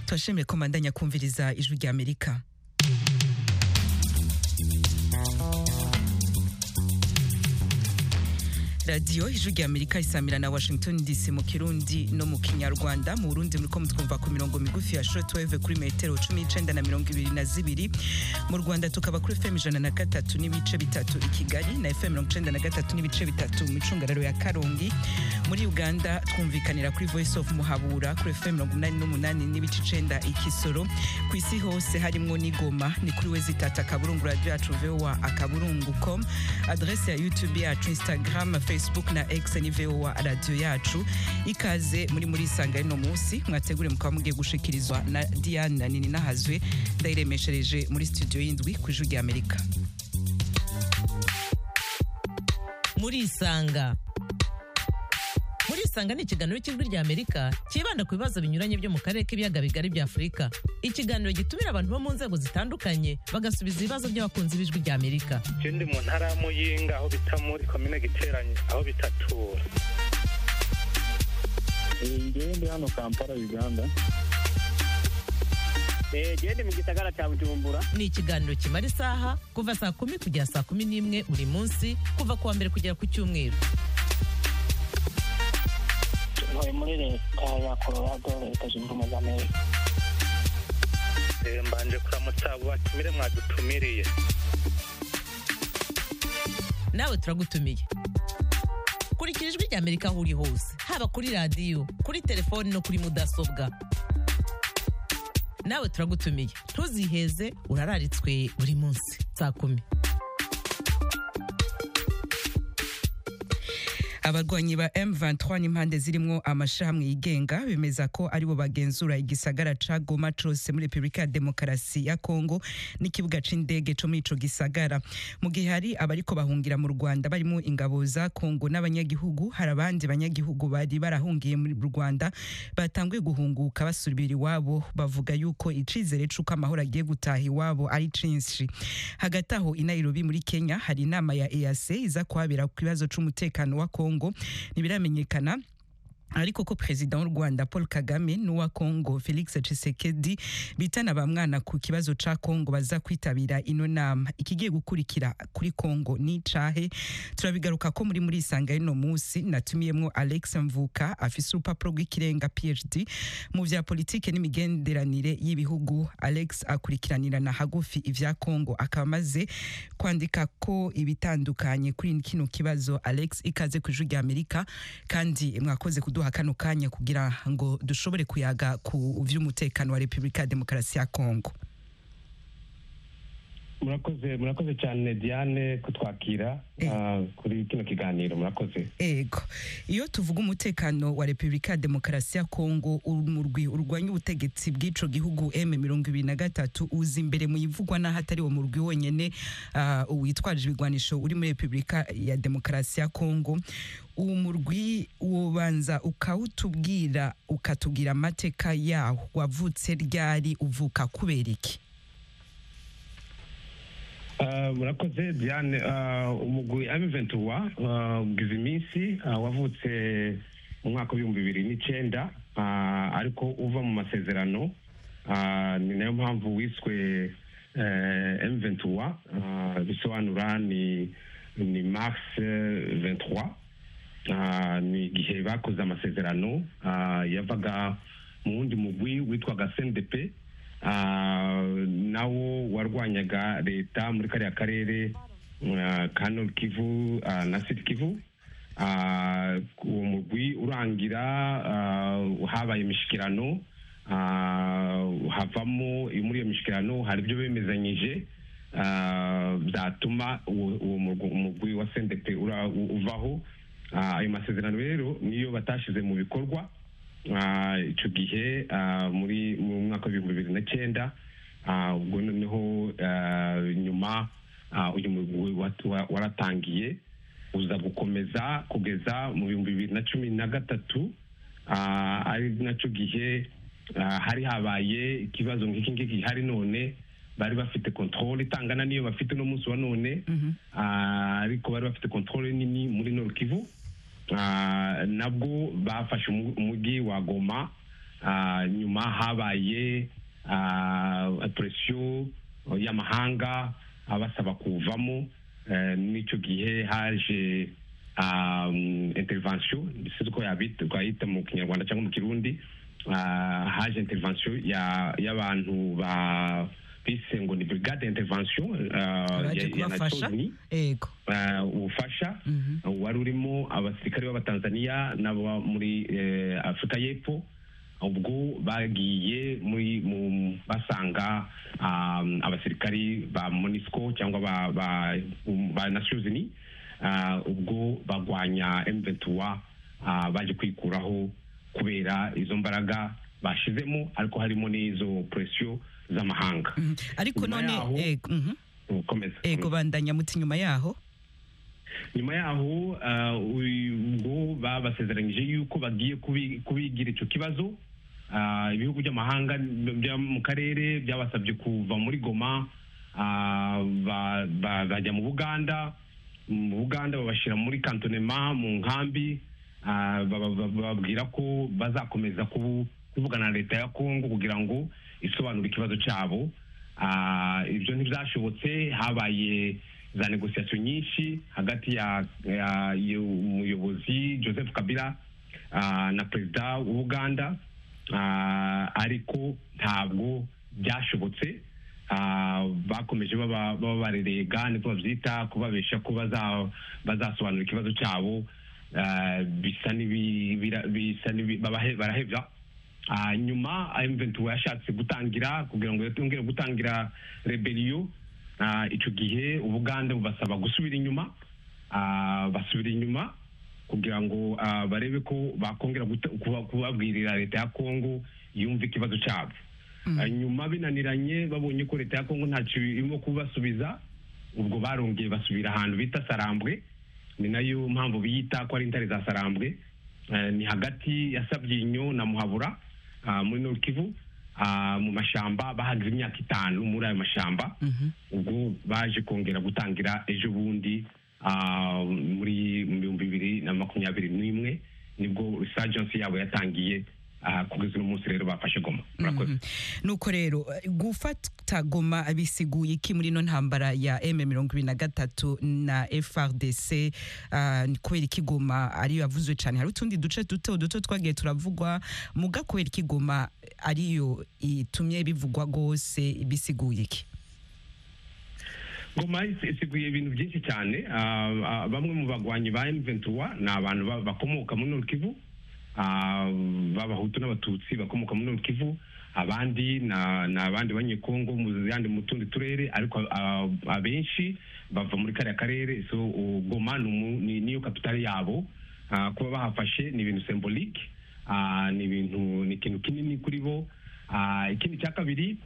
Twashimiye komandanya kumviriza ijwi rya Amerika. Radio ijwi rya Amerika isamira na Washington DC mu Kirundi no mu Kinyarwanda. Mu Burundi muriko mutwumva ku mirongo migufi ya shortwave kuri metero 19 na 22. Mu Rwanda tukaba kuri FM 103 n'ibice bitatu i Kigali na FM 93 n'ibice bitatu mu Cungararo ya Karongi. Muri Uganda twumvikanira kuri Voice of Muhabura kuri FM 88 n'ibice 9 i Kisoro. Ku isi hose harimwo n'Igoma ni kuri Wezitata Kaburungu Radio yacu VOA akaburungu.com. Adresse ya YouTube yacu, Instagram, Facebook na X ni VOA radio yacu. Ikaze muri sanga ino munsi mwategure mukaba mugiye gushikirizwa na Diana Nini Nahazwe ndairemeshereje muri studio y'indwi ku ijwi rya Amerika. Muri sanga ni ikiganiro cy'ijwi rya Amerika kibanda ku bibazo binyuranye byo mu karere k'ibiyaga bigari bya Afurika. Ikiganiro gitumira abantu bo mu nzego zitandukanye bagasubiza ibibazo by'abakunzi b'ijwi rya Amerika. Ndi mu ntara y'Amuyinga aho bita muri commune Giteranye aho bitatura. Ndi hano Kampala Uganda. Gende mu gisagara cya Bujumbura. Ni ikiganiro kimara isaha kuva saa 10 kugera saa 11 buri munsi kuva kuwa mbere kugera ku cyumweru. Muri leta ya Colorado, leta zunze ubumwe za Amerika. Mbanje kuramutsa batumire mwadutumiriye. Nawe turagutumiye. Kurikira ijwi rya Amerika aho uri hose, haba kuri radio, kuri telefone no kuri mudasobwa. Nawe turagutumiye. Ntuziheze, urararitswe buri munsi saa 10. Abarwanyi ba M23 n'impande zirimwo amashirahamwe yigenga bemeza ko aribo bagenzura igisagara ca Goma cose muri Republika ya Demokarasi ya Kongo n'ikibuga c'indege co muri ico gisagara. Mu gihe hari abariko bahungira mu Rwanda barimo ingabo za Kongo n'abanyagihugu, hari abandi banyagihugu bari barahungiye muri Rwanda batanguye guhunguka basubira iwabo, bavuga yuko icizere c'uko amahoro agiye gutaha iwabo ari cinshi. Hagati aho i Nairobi muri Kenya hari inama ya EAC iza kuhabera ku kibazo c'umutekano wa Kongo. Ntibiramenyekana ariko ko President w'u Rwanda Paul Kagame n'uwa Kongo Felix Tshisekedi bitana bamwana ku kibazo ca Kongo baza kwitabira ino nama. Ikigiye gukurikira kuri Kongo ni cahe? Turabigaruka ko muri isanga ino munsi natumiyemwo Alex Mvuka afise urupapuro rw'ikirenga PhD mu vya politike n'imigenderanire y'ibihugu. Alex akurikiranira na hagufi ivya Kongo akamaze kwandika ko ibitandukanye kuri kino kibazo. Alex, ikaze ku ijwi rya Amerika kandi mwakoze duha kano kanya kugira ngo dushobore kuyaga ku vy'umutekano wa Republika ya Demokarasi ya Kongo. Murakoze cyane Diane kutwakira kuri kino kiganiro. Murakoze. Ego, iyo tuvuga umutekano wa Republika ya Demokarasi ya Kongo, umurwi urwanya ubutegetsi bw'ico gihugu M23 uzi imbere mu yivugwa na hatari wo murwi wonyene witwaje ibigwanisho uri muri Republika ya Demokarasi ya Kongo. Umurwi wobanza ukawutubwira ukatubwira amateka yaho, wavutse ryari, uvuka kubera iki? Murakoze Diane. Umugwi M23 ugize iminsi wavutse mu mwaka wa 2009 ariko uva mu masezerano, ni nayo mpamvu wiswe M23. Bisobanura ni Mars 23. Ni igihe bakoze amasezerano yavaga mu wundi mugwi witwaga CNDP, nawo warwanyaga leta muri kariya karere ka Nord Kivu na Sud Kivu. Uwo mugwi urangira habaye imishikirano, havamo muri iyo mishikirano hari ibyo bemezanyije byatuma uwo mugwi wa CNDP uvaho. Ayo masezerano rero niyo batashize mu bikorwa ico gihe mu mwaka wa 2009. Ubwo noneho nyuma uyu mugwi waratangiye uza gukomeza kugeza mu 2013. Ari naco gihe hari habaye ikibazo nk'iki hari none bari bafite control itangana niyo bafite no munsi wa none. Ariko bari bafite control nini muri Nord Kivu. Nabwo bafashe umujyi wa Goma nyuma habaye presiyo y'amahanga abasaba kuvamo. N'icyo gihe haje intervention bisize ko twayita mu Kinyarwanda cyangwa mu Kirundi, haje intervention y'abantu ba bise ngo ni brigade intervention ya Natoni, ubufasha wari urimo abasirikare b'Abatanzania n'abo muri Afrika y'Epfo. Ubwo bagiye basanga abasirikari ba MONUSCO cyangwa ba Nations Unies, ubwo bagwanya M23 baje kwikuraho kubera izo mbaraga bashizemo, ariko harimo n'izo pressure z'amahanga. Ariko none bandanya muti nyuma yaho ubwo babasezeranyije yuko bagiye kubigira icyo kibazo. Ibihugu by'amahanga byo mu karere byabasabye kuva muri Goma bajya mu Buganda babashyira muri cantonnement mu nkambi, bababwira ko bazakomeza kuvugana na leta ya Kongo kugira ngo isobanure ikibazo cyabo. Ibyo ntibyashobotse, habaye za negociation nyinshi hagati y'umuyobozi Joseph Kabila na perezida w'Uganda, ariko ntabwo byashobotse. Bakomeje barerega niko babyita, kubabesha ko bazasobanura ikibazo cyabo, barahebya. Nyuma M23 yashatse kugira ngo yongere gutangira rebellion. Icyo gihe Ubuganda bubasaba gusubira inyuma, basubira inyuma kugira ngo barebe ko bakongera kubabwirira leta ya Kongo yumva ikibazo cyabo. Nyuma binaniranye, babonye ko leta ya Kongo ntacyo irimo kubasubiza, ubwo barongeye basubira ahantu bita Sarambwe. Ni nayo mpamvu biyita ko ari intare za Sarambwe. Ni hagati ya Sabyinyo na Muhabura muri Nord Kivu, mu mashamba. Bahagize imyaka 5 muri ayo mashamba. Ubwo baje kongera gutangira ejo bundi muri 2021 nibwo resurgence yabo yatangiye. Kugeza umunsi rero bafashe Goma. Nuko rero gufata Goma bisiguye iki muri no ntambara ya M23 na FARDC? Kubera iki Goma ari yavuzwe cyane? Hari utundi duce duto twagiye turavugwa, muga kubera iki Goma ariyo itumye bivugwa gose, bisiguye iki? Goma isiguye ibintu byinshi cyane. Bamwe mu bagwanyi ba M23 ni abantu bakomoka muri Nord Kivu, b'Abahutu n'Abatutsi bakomoka muri Nord Kivu. Abandi n'abandi banyekongo mu tundi turere, ariko abenshi bava muri kariya karere. So Goma niyo kapitale yabo. Kuba bahafashe ni ibintu symbolique, ni ikintu kinini kuri bo. Ikindi cya kabiri,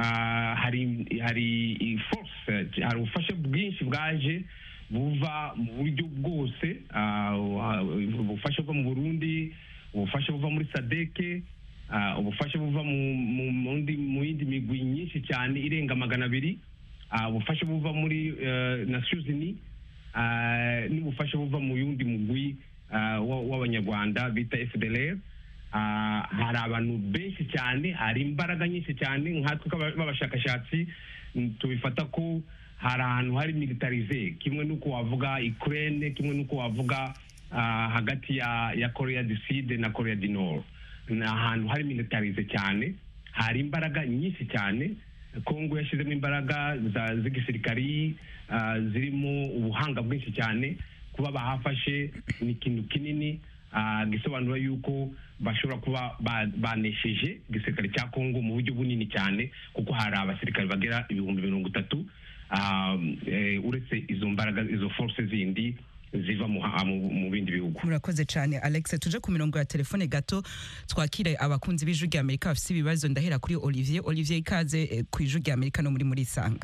hari force, hari ubufasha bwinshi bwaje buva mu buryo bwose. Ubufasha buva mu Burundi, ubufasha buva muri SADC, ubufasha buva mu yindi migwi nyinshi cyane irenga 200, ubufasha buva muri Nations Unies, n'ubufasha buva mu yundi mugwi w'Abanyarwanda bita FDLR. Hari abantu benshi cyane, hari imbaraga nyinshi cyane. Nkatwe b'abashakashatsi tubifata ko hari ahantu hari militarize, kimwe nuko wavuga Ukraine, kimwe nuko wavuga hagati ya Korea du Sud na Korea du Nord. Ni ahantu hari militarize cyane, hari imbaraga nyinshi cyane. Kongo yashizemo imbaraga z'igisirikari, zirimo ubuhanga bwinshi cyane. Kuba bahafashe ni ikintu kinini, gisobanura yuko bashobora kuba banesheje igisirikare cya Kongo mu buryo bunini cyane, kuko hari abasirikare bagera 30,000, uretse izo mbaraga, izo forces zindi ziva mu bindi bihugu. Murakoze cyane Alex. Tuje ku mirongo ya telefone gato twakire abakunzi b'Ijwi ry'Amerika bafite ibibazo. Ndahera kuri Olivier. Ikaze ku Ijwi ry'Amerika no muri Isanga.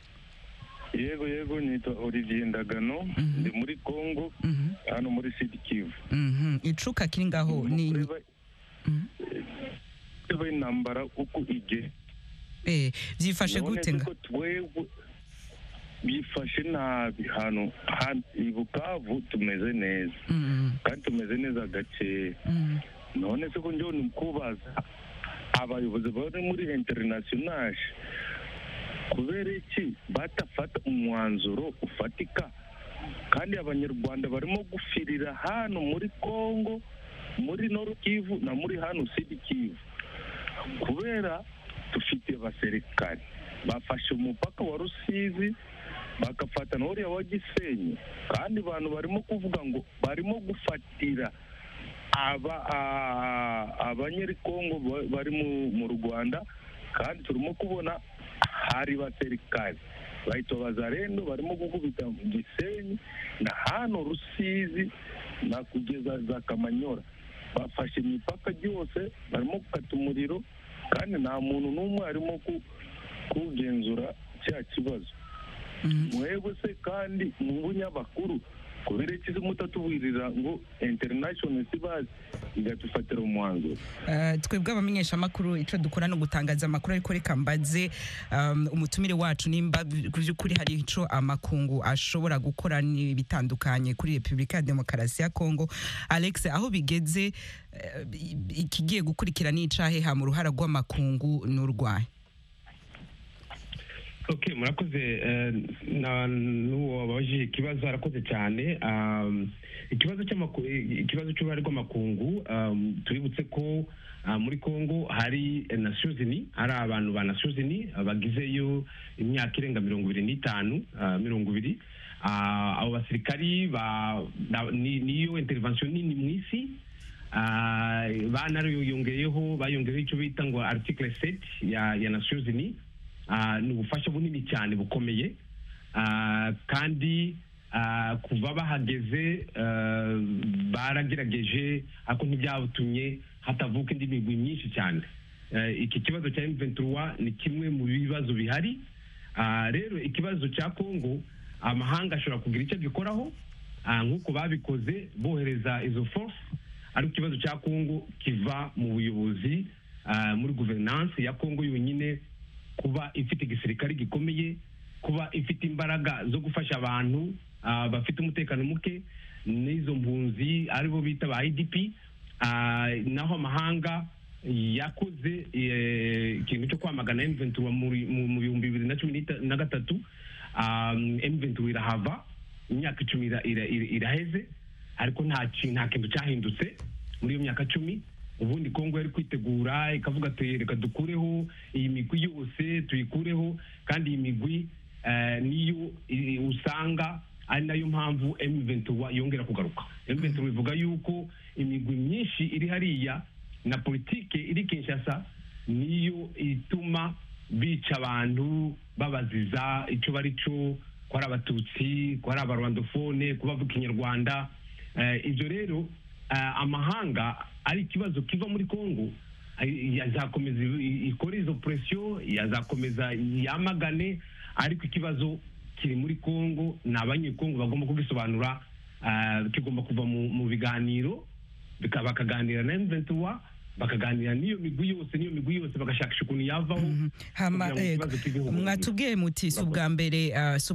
Yego nitwa Olivier Ndagano. Ndi muri Kongo, hano muri Sud Kivu. Icuka kiri ngaho ni intambara uko ije. Byifashe gute nga? Bifashe nabi hano i Bukavu tumeze neza, kandi tumeze neza gace. none se ko njyewe ni kubaza abayobozi bari muri international kubera iki batafata umwanzuro ufatika kandi abanyarwanda barimo gufirira hano muri Kongo, muri Nord Kivu na muri hano Sud Kivu, kubera dufite abaserikali bafashe umupaka wa Rusizi bagafata n'uriya wa Gisenyi, kandi abantu barimo kuvuga ngo barimo gufatira abanyerikongo bari mu Rwanda, kandi turimo kubona hari baserikali bahita bazarendo barimo gukubita Gisenyi na hano Rusizi na kugeza za Kamanyora, bafashe imipaka yose barimo gukata umuriro, kandi nta muntu n'umwe arimo kugenzura cya kibazo. Mwebwe se kandi mu bunyamakuru kubera ikizi mutatubwirira ngo international sibazi igatufatira umwanzuro? Twebwe abamenyesha amakuru ico dukora no gutangaza amakuru, ariko reka mbaze umutumire wacu nimba kuri hari ico amakungu ashobora gukora ni bitandukanye kuri Republika ya Demokarasi ya Kongo. Alex, aho bigeze ikigiye gukurikira ni icahe ha mu ruhara rw'amakungu n'urwaye? Okay, murakoze. N'uwo wabaje ikibazo arakoze cyane. Ikibazo cy'uruhare rw'amakungu, tuributse ko muri Kongo hari Nations Unies, hari abantu ba Nations Unies bagizeyo imyaka irenga 25 abo basirikari niyo intervention nini mu isi. Bayongeyeho icyo bita ngo article 7 ya Nations Unies. Ni ubufasha bunini cyane bukomeye, kandi kuva bahageze baragerageje ariko ntibyabutumye hatavuka indi migwi myinshi cyane. Iki kibazo cya M23 ni kimwe mu bibazo bihari. Rero ikibazo cya Kongo amahanga ashobora kugira icyo gikoraho nk'uko babikoze bohereza izo force, ariko ikibazo cya Kongo kiva mu buyobozi, muri governance ya Kongo yonyine, kuba ifite igisirikare gikomeye, kuba ifite imbaraga zo gufasha abantu bafite umutekano muke n'izo mpunzi aribo bita ba IDP. Naho amahanga yakoze ikintu cyo kwamagana M23 mu 2013, M23 irahava, imyaka 10 iraheze, ariko nta kintu cyahindutse muri iyo myaka 10. Ubundi Kongo yari kwitegura ikavuga ati reka dukureho iyi migwi yose, tuyikureho, kandi iyi migwi niyo usanga ari nayo mpamvu M23 yongera kugaruka. M23 bivuga yuko imigwi myinshi iri hariya na politike iri Kinshasa niyo ituma bica abantu babaziza icyo bari cyo, ko ari abatutsi, ko ari abarwandofone, ko bavuga Ikinyarwanda. Ibyo rero amahanga ari ikibazo kiva muri Kongo yazakomeza ikora izo pressio, yazakomeza yamagane, ariko ikibazo kiri muri Kongo n'abanyekongo bagomba kugisobanura, kigomba kuva mu biganiro, bakaganira na M23, bakaganira niyo migwi yose bagashakisha ukuntu yavaho. Mwatubwiye muti subwa mbere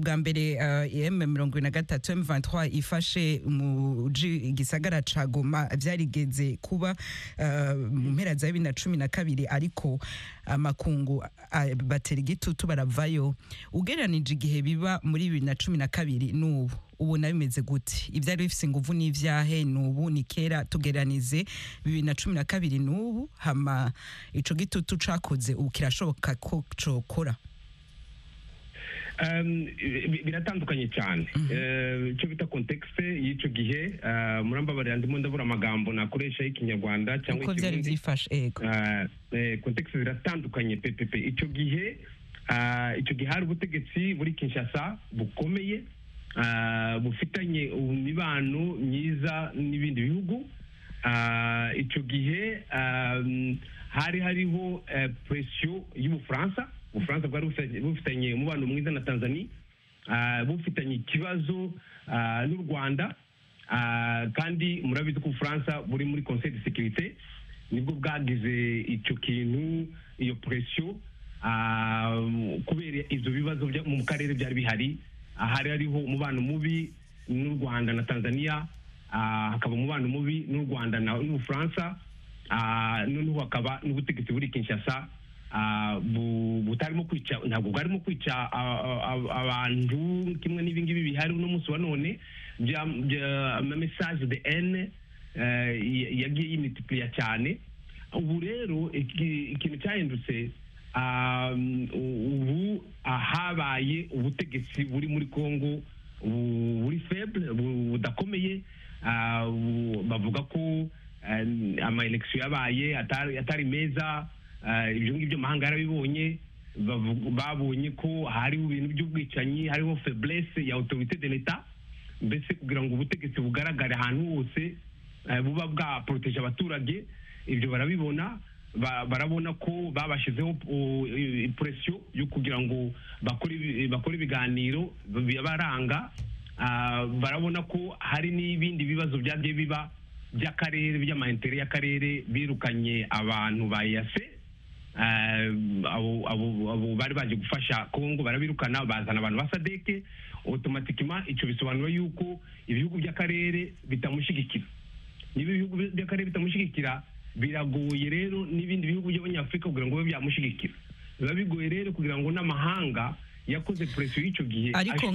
M23 ifashe mu gisagara ca Goma, byarigeze kuba mu mpera za 2012, ariko amakungu batera igitutu baravayo. Ugereranije igihe biba muri 2012 n'ubu, ubona bimeze gute? Ivyari bifise inguvu n'ivyahe n'ubu? Ni kera tugeranize 2012 n'ubu, hama ico gitutu cakoze ubu kirashoboka ko cokora? Biratandukanye cyane. Icyo bita context y'icyo gihe, murambabarira ndimo ndabura amagambo nakoresha y'Ikinyarwanda cyangwa uko byari byifashe. Context ziratandukanye pepepe. Icyo gihe hari ubutegetsi muri Kinshasa bukomeye, bufitanye imibano myiza n'ibindi bihugu. Icyo gihe hari hariho pressio y'Ubufaransa. Ubufaransa bwari bufitanye umubano mwiza na Tanzania, bufitanye ikibazo n'u Rwanda, kandi murabizi ko Ubufaransa buri muri Conseil de Sécurité, nibwo bwagize icyo kintu, iyo pressio, kubera ivyo bibazo mu karere byari bihari. Hari hariho umubano mubi n'u Rwanda na Tanzania, hakaba umubano mubi n'u Rwanda n'Ubufaransa. noneho hakaba n'ubutegetsi buri Kinshasa butarimo kwica, ntabwo bwarimo kwica abantu kimwe n'ibingibi bihari uno munsi wa none bya message de haine yagiye yimultiplier cyane. Ubu rero ikintu cyahindutse, ubu habaye ubutegetsi buri muri Congo buri faible, budakomeye. Bavuga ko ama election yabaye atari meza. Ibyo ngibyo mahanga yarabibonye, babonye ko hariho ibintu by'ubwicanyi, hariho faiblesse ya autorité de l'État, mbese kugira ngo ubutegetsi bugaragare ahantu hose buba bwa protege abaturage. Ibyo barabibona, barabona ko babashizeho pression yo kugira ngo bakore ibiganiro bibaranga. Barabona ko hari n'ibindi bibazo byagiye biba by'akarere, by'amaintere y'akarere, birukanye abantu ba EAC, abo bari baje gufasha Congo, barabirukana bazana abantu ba SADC. Automatiquement icyo bisobanura yuko ibihugu by'akarere bitamushigikira. Niba ibihugu by'akarere bitamushigikira, biragoye rero n'ibindi bihugu by'abanyafrika kugira ngo babe byamushigikira. Biba bigoye rero kugira ngo n'amahanga yakoze pression y'icyo gihe. Ariko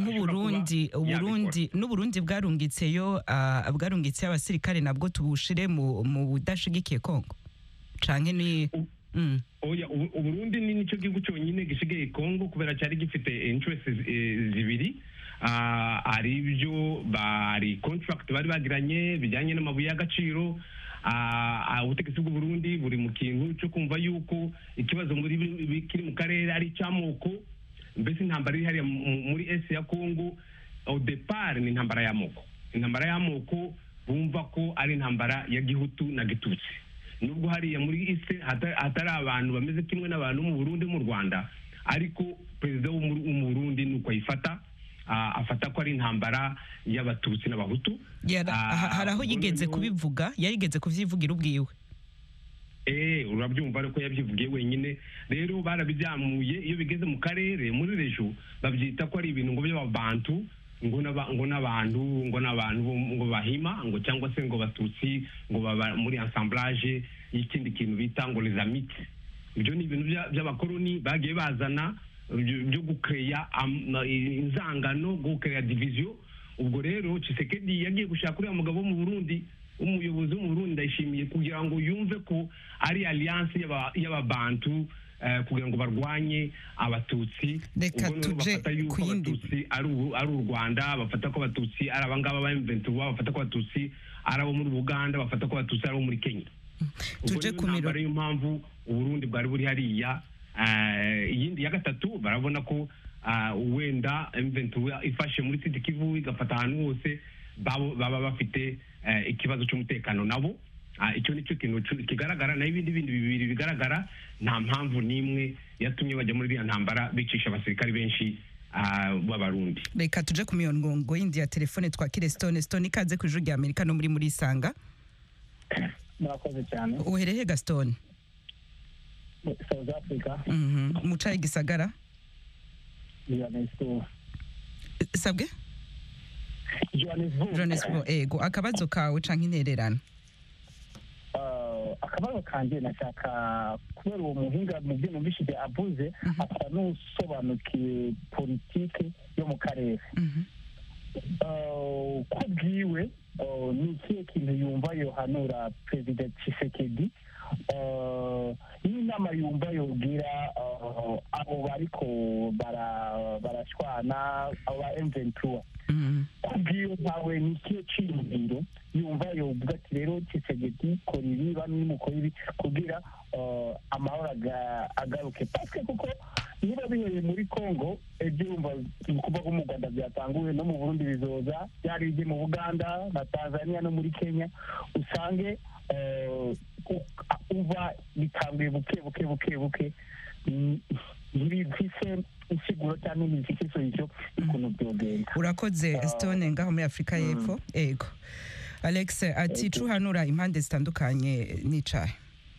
n'Uburundi bwarungitseyo abasirikare, nabwo tubushire mu budashigikiye Congo canke ni oya, Uburundi ni nicyo gihugu cyonyine gisigaye Congo kubera cyari gifite interests zibiri. Ari byo bari contract bari bagiranye bijyanye n'amabuye y'agaciro. Ubutegetsi bw'u Burundi buri mu kintu cyo kumva yuko ikibazo kiri mu karere ari cy'amoko, mbese intambara iri hariya muri esi ya Congo au départ ni intambara y'amoko, bumva ko ari intambara ya Gihutu na Gitutsi. Nubwo hariya muri isi hatari abantu bameze kimwe n'abantu mu Burundi, mu Rwanda, ariko perezida wo mu Burundi nuko ayifata, afata ko ari intambara y'Abatutsi n'Abahutu. Hari aho yigeze kubivuga, yarigeze kuvyivugira ubwiwe. Urabyumva ariko yabyivugiye wenyine. Rero barabijyamuye, iyo bigeze mu karere muri rejo babyita ko ari ibintu ngo by'abantu, ngo n'abantu ngo bahima, ngo cyangwa se ngo Batutsi ngo baba muri assemblage y'ikindi kintu bita ngo les amites. Ibyo ni ibintu by'abakoloni bagiye bazana byo gukeya inzangano, gukeya division. Ubwo rero Tshisekedi yagiye gushaka uriya mugabo mu Burundi, umuyobozi wo mu Burundi, ndayishimiye, kugira ngo yumve ko ari alliance y'ababantu kugira ngo barwanye Abatutsi. Reka tuje ku yindi. Abatutsi ari u Rwanda, bafata ko Abatutsi ari abangaba ba M23, bafata ko Abatutsi ari abo muri Uganda, bafata ko Abatutsi ari abo muri Kenya. Tuje ku miro yo mpamvu Uburundi bwari buri hariya. Iyindi ya gatatu, barabona ko wenda M23 ifashe muri Sud Kivu igafata ahantu hose, baba bafite ikibazo cy'umutekano nabo. Icyo nicyo kintu kigaragara, na ibindi bibiri bigaragara. Nta mpamvu n'imwe yatumye bajya muri iriya ntambara bicisha abasirikari benshi b'Abarundi. Reka tuje ku miyongongo yindi ya telefone, twakire Stone. Ikaze ku Ijwi ry'Amerika no muri Isanga. Murakoze cyane. Uhereye Gaston? South Africa. Muca igisagara? Johannesburg. Sabwe? Johannesburg. Ego, akabazo kawe canke intererano? Akabazo kanje nashaka kubera uwo muhinga mu byo numvishije avuze, asa n'usobanukiye politike yo mu karere. Ko bwiwe ni ikihe kintu yumva yohanura Perezida Tshisekedi, n'inama yumva yogira abo bariko barashwana aba M23? Kubwiyo ntawe ni ikihe cyiyumviro yumva yovuga ati rero Tshisekedi kora ibi, bamwe mukora ibi kugira amahoro agaruke? Parce kuko niba bihereye muri Congo, ibyo yumva kuva ko mu Rwanda byatanguye, no mu Burundi bizoza, byari ibyo mu Buganda na Tanzania no muri Kenya, usange uva bitanguye buke ntibifise insiguro cyangwa ntibifise isoyicyo ukuntu byogenda. Urakoze Stone ngaho muri Afrika y'Epfo. Ego, Alex ati cuhanura impande zitandukanye n'icahe?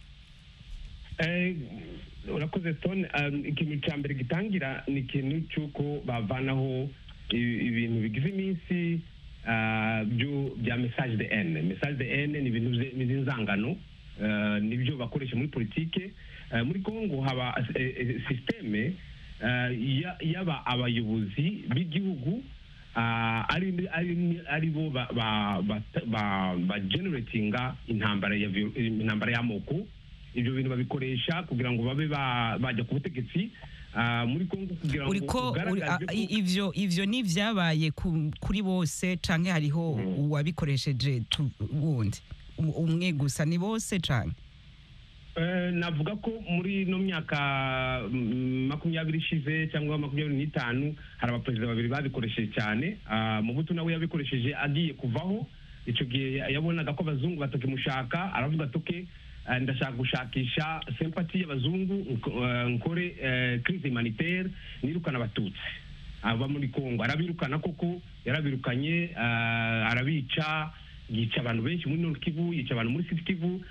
Urakoze Stone. Ikintu cya mbere gitangira ni ikintu cy'uko bavanaho ibintu bigize iminsi bya message de haine. Message de haine ni ibintu by'inzangano nibyo bakoresha muri politike. Muri Kongo haba systeme yaba abayobozi b'igihugu ari bo ba generatinga intambara y'amoko. Ibyo bintu babikoresha kugira ngo babe bajya ku butegetsi muri Kongo kugira ngo ivyo ni vyabaye kuri bose canke hariho uwabikoresheje wundi umwe gusa, ni bose canke? Navuga ko muri no myaka 20 ishize cyangwa 25 hari abaperezida babiri babikoresheje cyane. Mobutu nawe yabikoresheje agiye kuvaho. Icyo gihe yabonaga ko abazungu batakimushaka, aravuga atoke ndashaka gushakisha sympathy y'abazungu, nkore crise humanitaire, nirukana abatutsi aba muri Kongo. Arabirukana koko, yarabirukanye, arabica, yica abantu benshi muri Nord Kivu, yica abantu muri Sud Kivu.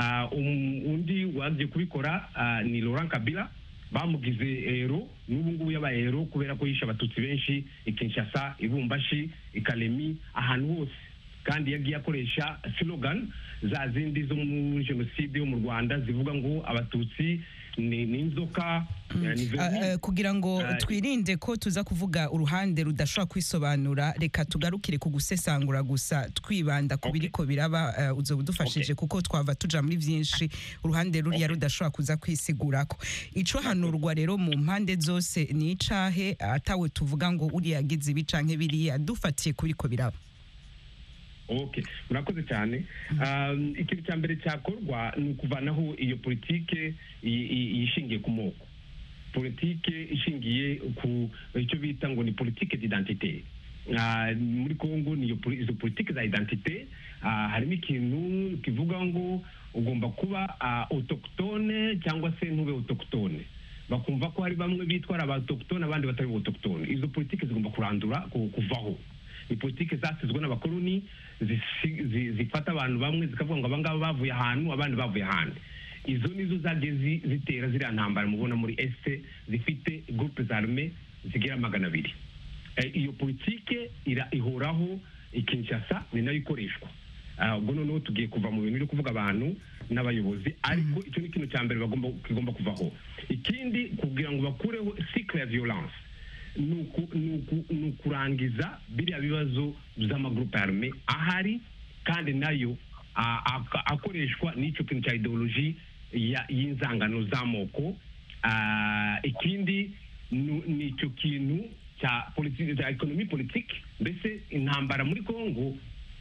Undi waje kubikora ni Laurent Kabila, bamugize hero, n'ubu ngubu yabaye hero kubera ko yisha abatutsi benshi i Kinshasa, i Lubumbashi, i Kalemi, ahantu hose. Kandi yagiye akoresha slogan za zindi zo muri jenoside yo mu Rwanda zivuga ngo abatutsi ni inzoka. Kugira ngo twirinde ko tuza kuvuga uruhande rudashobora kwisobanura, reka tugarukire ku gusesangura gusa, twibanda ku biriko biraba. Uzo budufashije kuko twava tuja muri byinshi uruhande ruriya rudashobora kuza kwisigurako. Ico hanurwa rero mu mpande zose ni icahe, atawe tuvuga ngo uri yagize ibi canke biriya, dufatiye ku biriko biraba? Okay, murakoze cyane. Ikintu cya mbere cyakorwa ni ukuvanaho iyo politike ishingiye ku moko, politike ishingiye ku icyo bita ngo ni politike d'identité. Muri Kongo ni izo politike za identité. Harimo ikintu kivuga ngo ugomba kuba autochtone cyangwa se ntube autochtone. Bakumva ko hari bamwe bitwara autochtone abandi batari autochtone. Izo politike zigomba kurandura kuvaho. Ni politike zasizwe n'abakoloni zifata abantu bamwe zikavuga ngo abangaba bavuye ahantu abandi bavuye ahandi. Izo nizo zagiye zitera ziriya ntambara mubona muri este zifite groupe zarme zigira 200. Iyo politike ihoraho Kinshasa, ni nayo ikoreshwa. Ubwo noneho tugiye kuva mu bintu byo kuvuga abantu n'abayobozi, ariko icyo ni ikintu cya mbere kigomba kuvaho. Ikindi kugira ngo bakureho cycle ya violence nukurangiza biriya bibazo by'amagroupe arme ahari, kandi nayo akoreshwa n'icyo kintu cya ideology y'inzangano z'amoko. Ikindi ni icyo kintu cya politique cya economy politique. Mbese intambara muri Kongo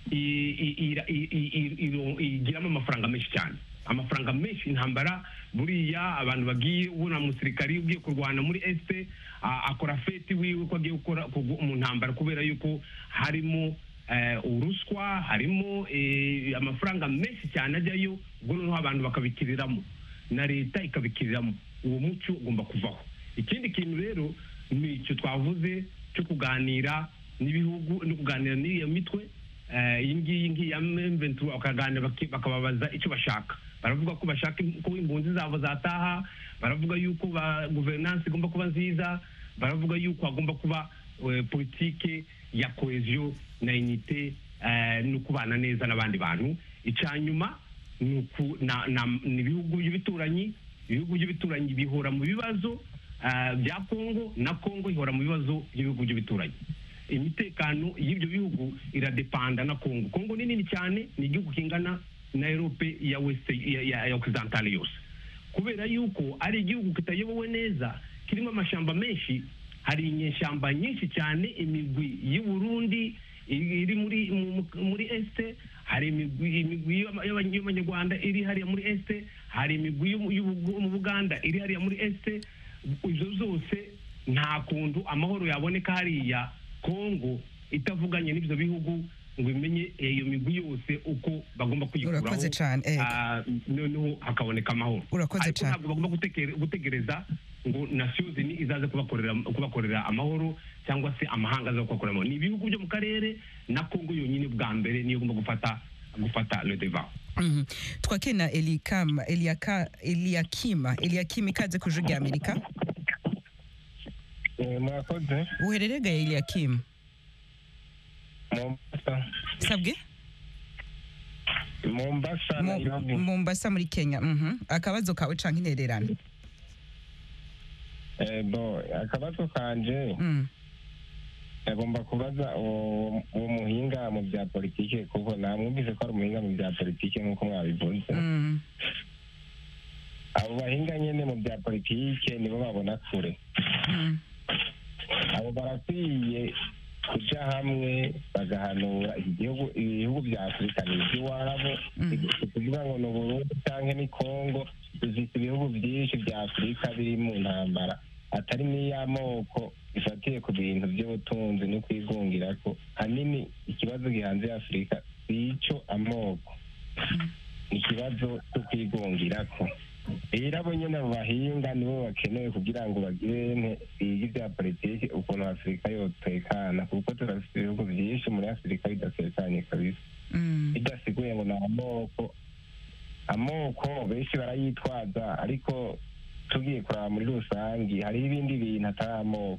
igiramo amafaranga menshi cyane, amafaranga menshi. Intambara buriya abantu bagiye ubona umusirikari ugiye kurwana muri este akora feti wiwe ko agiye gukora mu ntambara, kubera yuko harimo uruswa, harimo amafaranga menshi cyane ajyayo. Ubwo noneho abantu bakabikiriramo na leta ikabikiriramo. Uwo muco ugomba kuvaho. Ikindi kintu rero ni icyo twavuze cyo kuganira n'ibihugu no kuganira n'iyo mitwe iyi ngiyi ya M23, bakaganira bakababaza icyo bashaka. Baravuga ko bashaka ko imbunzi zabo zataha, baravuga yuko governance igomba kuba nziza, baravuga yuko hagomba kuba politike ya cohesion na unité no kubana neza n'abandi bantu. Icyanyuma ni ibihugu by'ibituranyi. Ibihugu by'ibituranyi bihora mu bibazo bya Kongo, na Kongo ihora mu bibazo by'ibihugu by'ibituranyi. Imitekano y'ibyo bihugu iradepanda na Kongo. Kongo ni nini cyane, ni igihugu kingana na Europe ya West ya Occidental yose, kubera yuko ari igihugu kitayobowe neza, kirimo amashamba menshi. Hari inyeshyamba nyinshi cyane, imigwi y'u Burundi iri muri este, hari imigwi y'abanyarwanda iri hariya muri este, hari imigwi mu Buganda iri hariya muri este. Izo zose nta kuntu amahoro yaboneka hariya Kongo itavuganye n'ibyo bihugu ngo imenye iyo migwi yose uko bagomba kuyikuraho. Urakoze cyane. Noneho hakaboneka amahoro. Urakoze cyane. Ntabwo bagomba gutegereza ngo Nations Unies izaze kubakorera amahoro, cyangwa se amahanga aza kubakorera amahoro. Ni ibihugu byo mu karere na Kongo yonyine bwa mbere niyo igomba gufata le devant. Twakena Eliakim ikaze ku Ijwi ry'Amerika. Murakoze. Uhererega Eliakim? Mombasa. Sabwe? Mombasa muri Kenya. Akabazo kawe canke intererano? Akabazo kanje agomba kubaza uwo muhinga mu bya politike, kuko namwumvise ko ari umuhinga mu bya politike nk'uko mwabivuze. Abo bahinga nyene mu bya politike nibo babona kure. Abo barakwiye kuja hamwe bagahanura ibihugu bya Afurika n'iby'iwabo, kugira ngo ni Burundi canke ni Kongo, dufite ibihugu byinshi bya Afurika biri mu ntambara atari n'iy'amoko ifatiye ku bintu by'ubutunzi no kwigungira ko hanini ikibazo gihanze Afurika sico amoko, ni ikibazo cyo kwigungira ko. Rero abo nyene abo bahinga nibo bakenewe kugira ngo bagire bige ibya politiki ukuntu Afurika yotekana, kuko turafite ibihugu byinshi muri Afurika bidatekanye kabisa, bidasiguye ngo ni amoko benshi barayitwaza, ariko tugiye kuraba muri rusange hariho ibindi bintu atari amoko.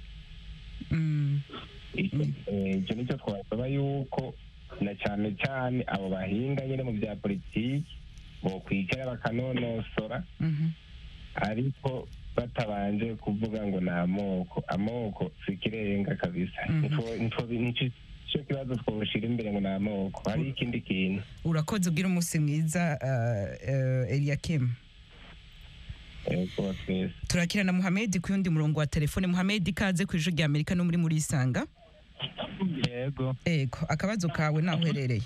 Icyo nicyo twasaba yuko na cyane cyane abo bahinga nyine mu bya politiki bokwicara bakanonosora, ariko batabanje kuvuga ngo ni amoko si ikirenga kabisa. Nicyo kibazo twoshira imbere ngo ni amoko, hari ikindi kintu. Urakoze, ugira umunsi mwiza Eliakim. Turakira na Muhamedi ku yundi murongo wa telefone. Muhamedi, ikaze ku Ijwi ry'Amerika no muri Isanga. Yego, akabazo kawe naho uherereye?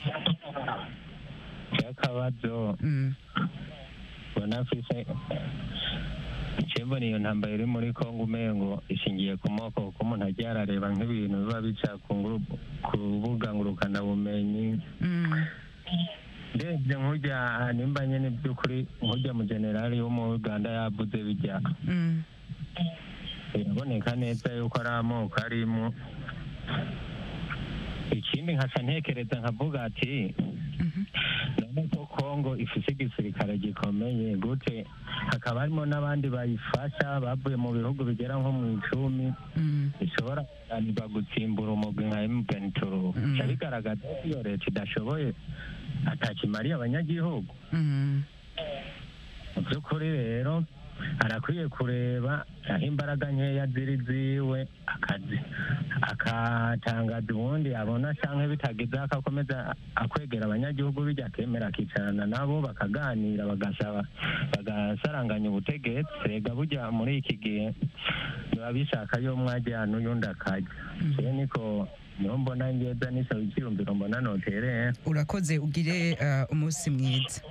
Akabazo bona fise Chembo niyo ntambara iri muri Kongo umengo ishingiye ku moko, kuko umuntu agiye arareba nk'ibintu biba bica ku rubuga ngurukana bumenyi. Ndebye nk'ujya nimba nyene by'ukuri nk'ujya mu generali wo mu Uganda yavuze bijya biraboneka neza yuko ari amoko arimo. Ikindi nkaca ntekereza nkavuga ati none ko Kongo ifise igisirikare gikomeye gute hakaba harimo n'abandi bayifasha bavuye mu bihugu bigera nko mu 10 bishobora kuganirwa gutsimbura umugwi nka M23, bigaragaza ko iyo leta idashoboye atakimariye abanyagihugu. Mu by'ukuri rero arakwiye kureba aho imbaraga nkeya ziri ziwe akatangaza ubundi abona cyangwa bitagize akakomeza akwegera abanyagihugu bijya akemera akicarana nabo bakaganira bagasaranganya ubutegetsi. Rega bujya muri iki gihe biba bishaka yo mwajyana n'uyundi akajya. Rero niko niho mbona ngeza nisaba icyiyumviro mbona notereye. Urakoze, ugire umunsi mwiza.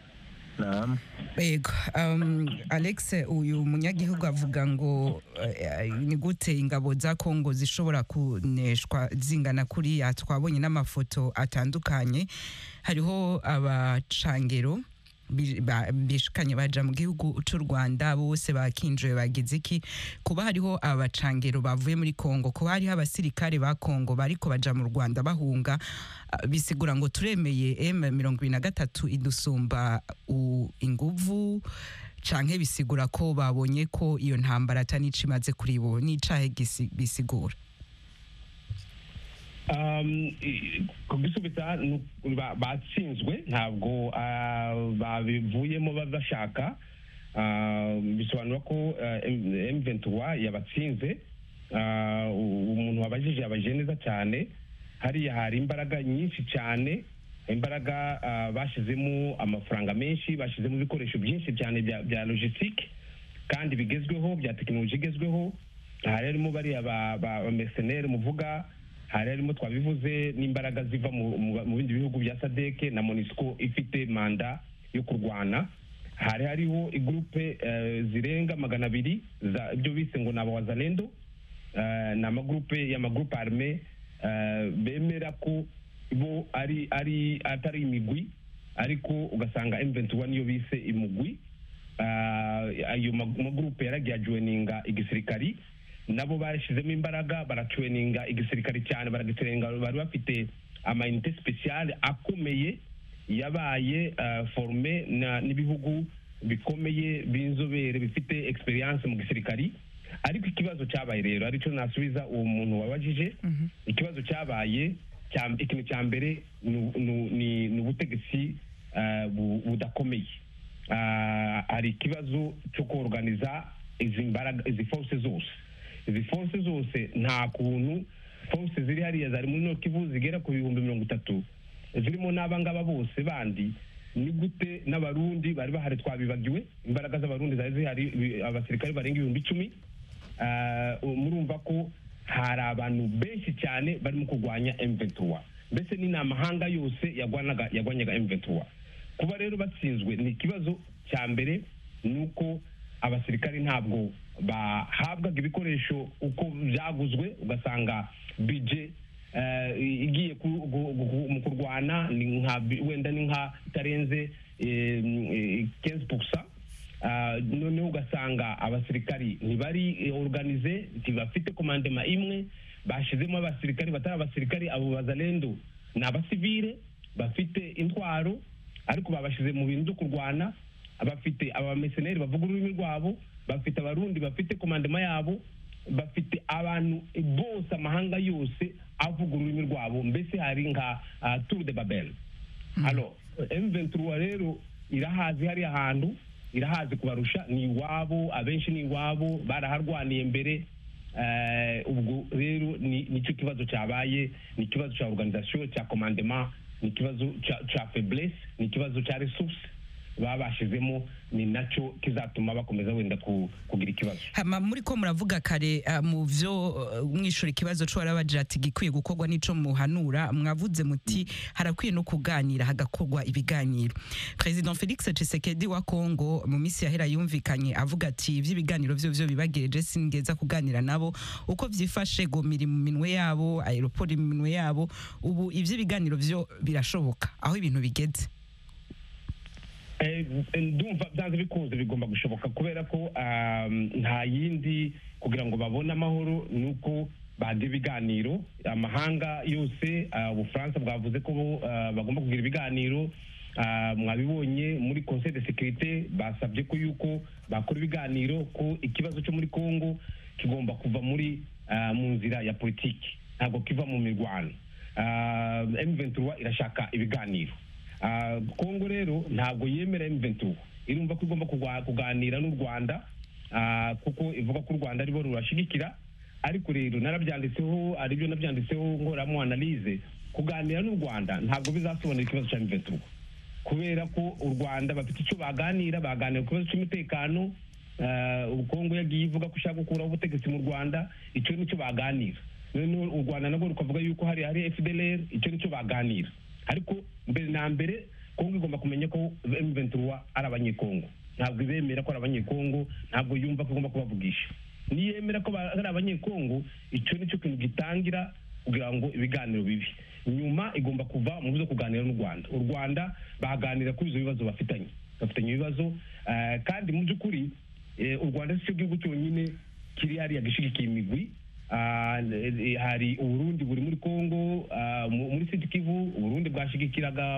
Ego, Alex, uyu munyagihugu avuga ngo ni gute ingabo za Kongo zishobora kuneshwa zingana kuriya. Twabonye n'amafoto atandukanye, hariho abacangero bishikanye baja mu gihugu cy'u Rwanda, bose bakinjoye bagize iki. Kuba hariho abacangero bavuye muri Kongo, kuba hariho abasirikare ba Kongo bariko baja mu Rwanda bahunga, bisigura ngo turemeye M23 idusumba inguvu, canke bisigura ko babonye ko iyo ntambara atanici imaze kuri bo? N'icahe bisigura? Kubisubiza batsinzwe, ntabwo babivuyemo bashaka. Bisobanura ko M23 yabatsinze. Umuntu wabajije yabaje neza cyane. Hariya hari imbaraga nyinshi cyane, imbaraga bashizemo amafaranga menshi, bashizemo ibikoresho byinshi cyane bya logistique kandi bigezweho, bya tekinoloji igezweho. Harimo bariya ba mercenaires muvuga, harimo twabivuze n'imbaraga ziva mu bindi bihugu bya SADC na MONUSCO ifite manda yo kurwana. Hariho igroupe zirenga 200 za ibyo bise ngo naba wazalendo, na amagroupe armé bemera ko bo atari imigwi, ariko ugasanga M23 niyo bise imugwi. Ayo magroupe yaragiye joininga igisirikari, nabo barashizemo imbaraga baratraininga igisirikari cyane, baragitrenga, bari bafite amayinite special akomeye yabaye forme n'ibihugu bikomeye b'inzobere bifite experience mu gisirikari. Ariko ikibazo cyabaye rero, aricyo nasubiza uwo muntu wabajije, ikibazo cyabaye ikintu cya mbere ni ubutegetsi budakomeye. Hari ikibazo cyo kuorganiza izi force zose nta kuntu force ziri hariya zari muri Nord Kivu zigera ku 30,000 zirimo n'abangaba bose bandi. Ni gute n'abarundi bari bahari twabibagiwe? Imbaraga z'abarundi zari zihari, abasirikare barenga 10,000. Murumva ko hari abantu benshi cyane barimo kurwanya M23, mbese ni n'amahanga yose yagwanyaga M23. Kuba rero batsinzwe ni ikibazo cya mbere, nuko abasirikare ntabwo bahabwaga ibikoresho uko byaguzwe, ugasanga budget igiye mu kurwana wenda ni nka itarenze 15%. Noneho ugasanga abasirikari ntibari organize, ntibafite komandema imwe, bashizemo abasirikari batari abasirikari. Abo bazalendo ni abasivile bafite intwaro, ariko babashize mu bintu byo kurwana. Bafite abameseneri bavuga ururimi rwabo, bafite abarundi bafite komandema yabo, bafite abantu bose, amahanga yose avuga ururimi rwabo, mbese hari nka Tour de Babel. Alors M23 rero irahazi hari ahantu, irahazi kubarusha, ni iwabo, abenshi ni iwabo, baraharwaniye mbere. Ubwo rero nicyo kibazo cyabaye, ni ikibazo cya organisation, cya commandement, ni ikibazo cya faiblesse, ni ikibazo cya resource babashizemo, ni nacyo kizatuma bakomeza wenda kugira ikibazo. Hama muri ko muravuga kare mu vyo mwishura ikibazo cyo arabagira ati gikwiye gukorwa nico muhanura, mwavuze muti harakwiye no kuganira, hagakorwa ibiganiro. President Felix Tshisekedi wa Kongo mu misi yahera yumvikanye avuga ati ivy'ibiganiro vyo bibagereje singeza kuganira nabo uko vyifashe, gomiri mu minwe yabo, aeroport mu minwe yabo. Ubu ivy'ibiganiro vyo birashoboka aho ibintu bigeze? Ndumva byanze bikunze bigomba gushoboka, kubera ko nta yindi kugira ngo babone amahoro nuko bade ibiganiro. Amahanga yose, Ubufaransa bwavuze ko bagomba kugira ibiganiro. Mwabibonye muri Conseil de Sécurité basabye ko yuko bakora ibiganiro, ko ikibazo cyo muri Kongo kigomba kuva muri mu nzira ya politiki, ntabwo kiva mu mirwano. M23 irashaka ibiganiro. Kongo rero ntabwo yemera M23, irumva ko igomba kuganira n'u Rwanda, kuko ivuga ko u Rwanda aribo rurashigikira. Ariko rero narabyanditseho, aribyo nabyanditseho ngoramo analyse, kuganira n'u Rwanda ntabwo bizasobanura ikibazo cya M23, kubera ko u Rwanda bafite icyo baganira ku kibazo cy'umutekano. Kongo yagiye ivuga ko ushaka gukuraho ubutegetsi mu Rwanda, icyo nicyo baganira. Noneho u Rwanda nabwo rukavuga yuko hari FDLR, icyo nicyo baganira. Ariko mbere na mbere Kongo igomba kumenya ko M23 ari abanyekongo, ntabwo ibemera ko ari abanyekongo, ntabwo yumva ko igomba kubavugisha. Niyemera ko ari abanyekongo, icyo nicyo kintu gitangira kugira ngo ibiganiro bibi. Nyuma igomba kuva mu byo kuganira n'u Rwanda. U Rwanda baganira kuri izo bibazo bafitanye ibibazo, kandi mu by'ukuri u Rwanda si cyo gihugu cyonyine kiri hariya gishigikiye imigwi. Hari Uburundi buri muri Kongo, muri Sud Kivu Uburundi bwashigikiraga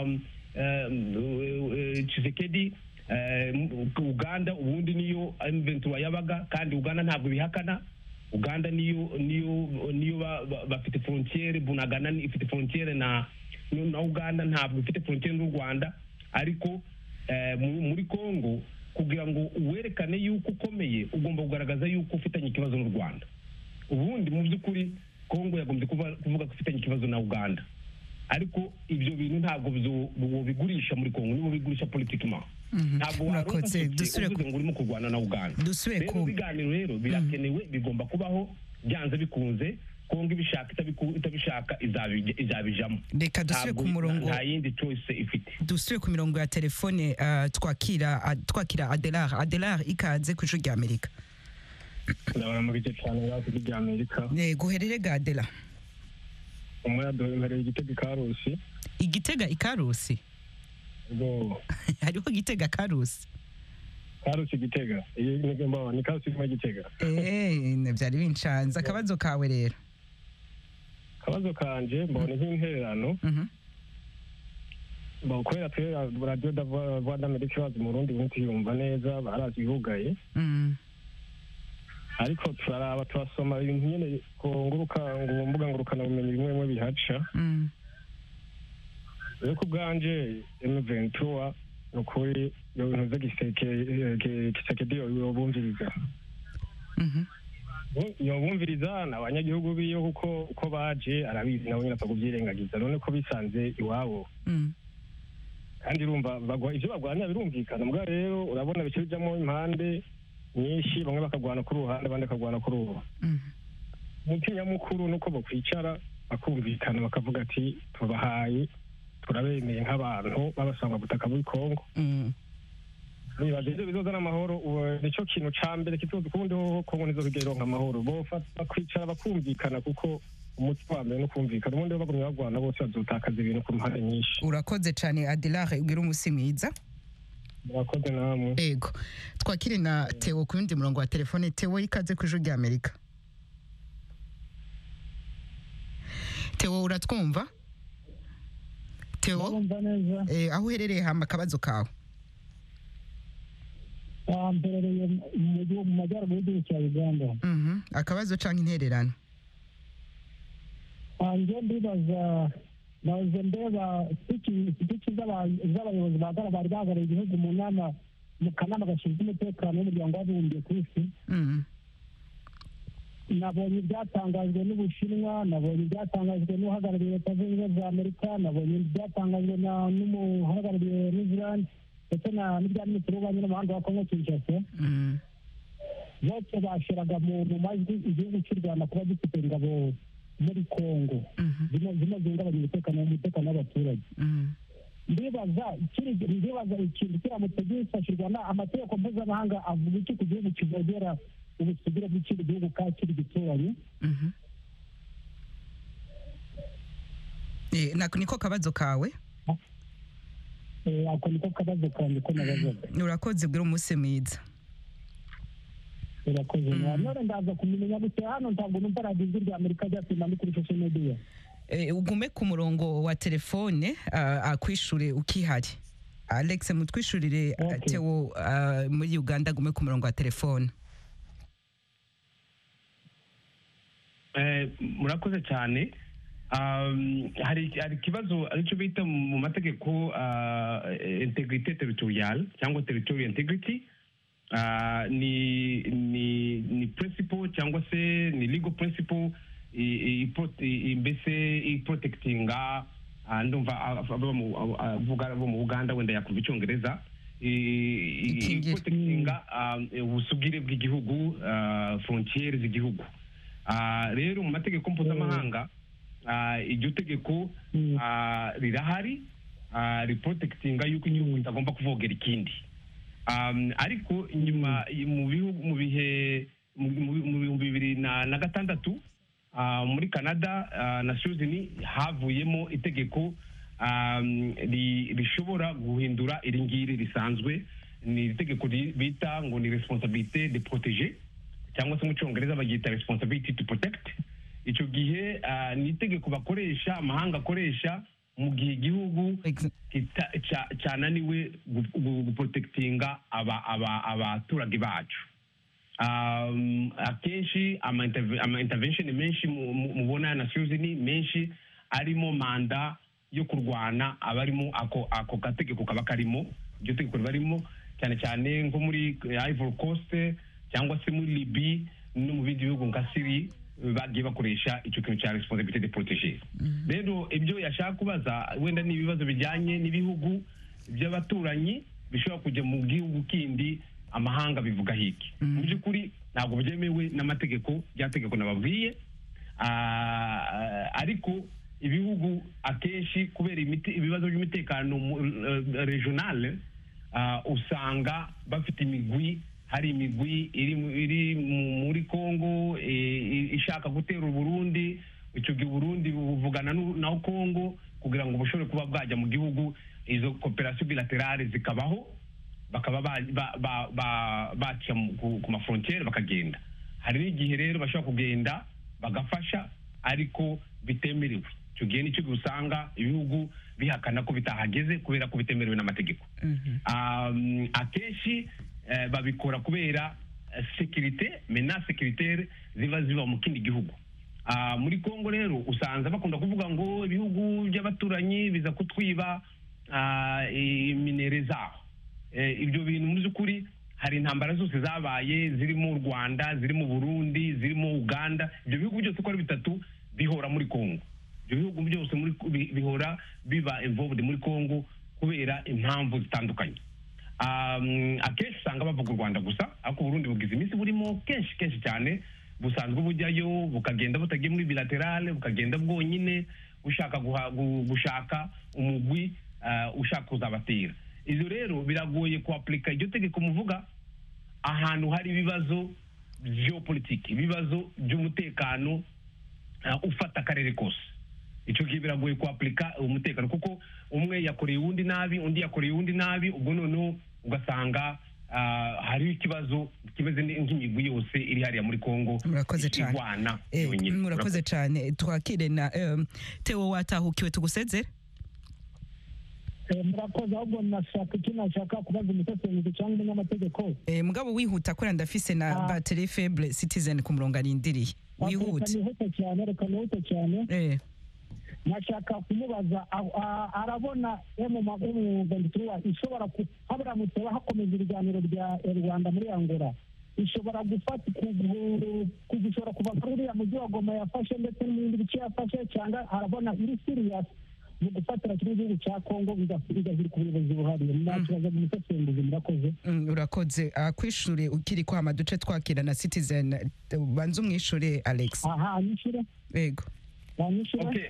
Tshisekedi. Uganda ubundi niyo M23 yabaga, kandi Uganda ntabwo bihakana. Uganda niyo bafite frontiere, Bunagana ifite frontiere na Uganda, ntabwo ifite frontiere n'u Rwanda. Ariko muri Kongo kugira ngo uwerekane yuko ukomeye, ugomba kugaragaza yuko ufitanye ikibazo n'u Rwanda. Ubundi mu by'ukuri Kongo yagombye kuvuga ko ufitanye ikibazo na Uganda, ariko ibyo bintu ntabwo bigurisha muri Kongo, nibo bigurisha politiquement. Ntabwo waronse ngo urimo kurwana na Uganda. Rero ibiganiro rero birakenewe, bigomba kubaho byanze bikunze. Kongo ibishaka itabishaka izabijamo. Reka dusubire ku murongo, nta yindi choice ifite. Dusubire ku mirongo ya telefone, twakira Adelar ikaze ku Ijwi rya Amerika. Ndabona mu gice cyane ya Ijwi rya Amerika. Guherere Adela. Umwe Igitega Karusi. Igitega Ikarusi? Go. Hariho Gitega Karusi. Karusi Gitega. Iyi ni Karusi mu Gitega. Byari binshanza. Akabazo kawe rero. Akabazo kanje mbone nk'intererano. Bakwera twe radio da Voix d'Amérique bazi mu Burundi bunti yumva neza, barazi bihugaye. Ariko turaraba turasoma ibintu nyene ko nguruka ngo mbuga ngurukana bumenyi bimwe bihaca. rero ku bwanje M23 nukuri yoza Tshisekedi yobumviriza yobumviriza n'abanyagihugu biyo kuko uko baje arabizi nabo nyine akubyirengagiza none ko bisanze iwabo kandi urumva ivyo bagwanya birumvikana mbwa rero urabona bice bijamo impande nyinshi bamwe bakagwana kuri uruhande abandi bakagwana kuri uruhu umutinya mukuru nuko bakwicara bakumvikana bakavuga ati tubahaye turabemeye nk'abantu babasanga butaka muri Kongo nibaje ibyo bizozana amahoro nicyo kintu ca mbere kituzi kubundi ho Kongo nizo bigeronka amahoro bofata kwicara bakumvikana kuko umuti wa mbere no kumvikana ubundi bagumye bagwana bose bazotakaza ibintu ku mpande nyinshi. Urakoze cyane Adilare ugira umusi mwiza. Urakoze namwe. Ego twakire na Theo ku yundi murongo wa telefone. Theo ikaze ku ijwi rya Amerika. Theo uratwumva? Theo aho uherereye hamba akabazo kawe. Mperereye mu majyaruguru y'igihugu cya Uganda. Akabazo canke intererano? Nje ndibaza naje ndeba iki z'abayobozi bari bahagarariye igihugu mu nama mu kanama gashinzwe umutekano w'umuryango w'abibumbye ku isi. Nabonye ibyatangajwe n'Ubushinwa, nabonye ibyatangajwe n'uhagarariye Leta Zunze Ubumwe za Amerika, nabonye ibyatangajwe n'umuhagarariye New Zealand ndetse n'ibya minisitiri w'ububanyi n'amahanga wa Kongo Kinshasa. Bose bashiraga mu majwi igihugu cy'u Rwanda kuba gifite ingabo muri Kongo zino zingabanya umutekano w'abaturage. Ndibaza ikintu kiramutse gifashirwa amategeko mpuzamahanga avuga iki ku gihugu kivogera ubusugire bw'ikindi gihugu kiri gituranyi. Niko kabazo kawe? Ako niko kabazo kanjye ko nabazaga. Urakoze bwira umusi mwiza. Urakoze none ndaza kumenya gute hano ntabwo numva radio ijwi rya Amerika ryasima kuri social media. Ugume ku murongo wa telefone akwishure ukihari. Alex mutwishurire Theo muri Uganda gume ku murongo wa telefone. Murakoze cyane. Hari kibazo aricyo bita mu mategeko integrité territoriale cyangwa territorial integrity. Ni principle cyangwa se ni legal principle mbese protectinga ndumva avuga bo mu Uganda wenda yakumva icyongereza protectinga ubusugire bw'igihugu frontières z'igihugu. Rero mu mategeko mpuzamahanga iryo tegeko rirahari riprotectinga yuko igihugu kitagomba kuvogera ikindi. Ariko nyuma mu bihe mu 2006 muri Canada Nations Unies havuyemo itegeko rishobora guhindura iringiri risanzwe. Ni itegeko bita ngo ni responsabilité de protéger cyangwa se mu cyongereza bagita responsibility to protect. Icyo gihe ni itegeko bakoresha amahanga akoresha mu gihe igihugu cyananiwe guprotectinga abaturage bacu. Akenshi ama intervention menshi mubona ya Nations Unies menshi arimo manda yo kurwana abarimo ako gategeko kaba karimo iryo tegeko barimo cyane cyane nko muri Ivory Coast cyangwa se muri Libya no mu bindi bihugu nka Syria bagiye bakoresha icyo kintu cya responsabilité de protéger. Rero ibyo yashaka kubaza wenda ni ibibazo bijyanye n'ibihugu by'abaturanyi bishobora kujya mu gihugu kindi amahanga bivuga hiki. Mu by'ukuri ntabwo byemewe n'amategeko byategeko nababwiye. Ariko ibihugu akenshi kubera ibibazo by'umutekano regional usanga bafite imigwi. Hari imigwi iri muri Kongo ishaka gutera Burundi. Icyo gihe Burundi buvugana na Kongo kugira ngo bushobore kuba bwajya mu gihugu. Izo coopération bilatérale zikabaho bakaba baca ku mafrontiere bakagenda. Hari n'igihe rero bashobora kugenda bagafasha ariko bitemerewe. Icyo gihe nicyo usanga ibihugu bihakana ko bitahageze kubera ko bitemerewe n'amategeko. Akenshi babikora kubera sécurité menace sécuritaire ziba mu kindi gihugu. muri Kongo rero usanze bakunda kuvuga ngo ibihugu by'abaturanyi biza kutwiba minere zaho. Ibyo bintu mu by'ukuri hari intambara zose zabaye zirimo u Rwanda, zirimo Burundi, zirimo Uganda, ibyo bihugu byose uko ari bitatu bihora muri Kongo. Ibyo bihugu byose bihora biba involved muri Kongo kubera impamvu zitandukanye. Akenshi usanga bavuga u Rwanda gusa, ariko Burundi bugize iminsi burimo kenshi cyane, busanzwe bujyayo bukagenda butagiye muri bilaterale, bukagenda bwonyine ushaka gushaka umugwi ushaka kuzabatera. Izo rero biragoye kuaplika iryo tegeko muvuga ahantu hari ibibazo geopolitike, ibibazo by'umutekano ufata akarere kose. Icyo gihe biragoye kuaplika umutekano kuko umwe yakoreye uwundi nabi, undi yakoreye uwundi nabi, ubwo noneho ugasanga hari ikibazo kimeze nk'imigwi yose iri hariya muri Kongo. Murakoze cyane. Murakoze cyane. Twakire na Theo watahukiwe tugusezere. Murakoze, ahubwo nashaka kubaza umusesenguzi cyangwa umunyamategeko. Mugabo wihuta ko ndafise na batterie faible Citizen ku murongo arindiriye. Wihuta. Reka nihute cyane. Nashaka kumubaza arabona M23 ishobora haburamutse hakomeza ibiganiro bya Rwanda muri Angola ishobora gufata kugushora kuva kuri uriya mujyi wa Goma yafashe ndetse n'ibindi bice yafashe, cyangwa arabona iri serious mu gufatira kuri igihugu cya Kongo bigahira ku buyobozi buhari. Nakibaza umusesenguzi. Murakoze. Urakoze. Kwishure ukiri kwa maduce twakira na Citizen banze umwishure Alex. Anyishure. Yego. Okay.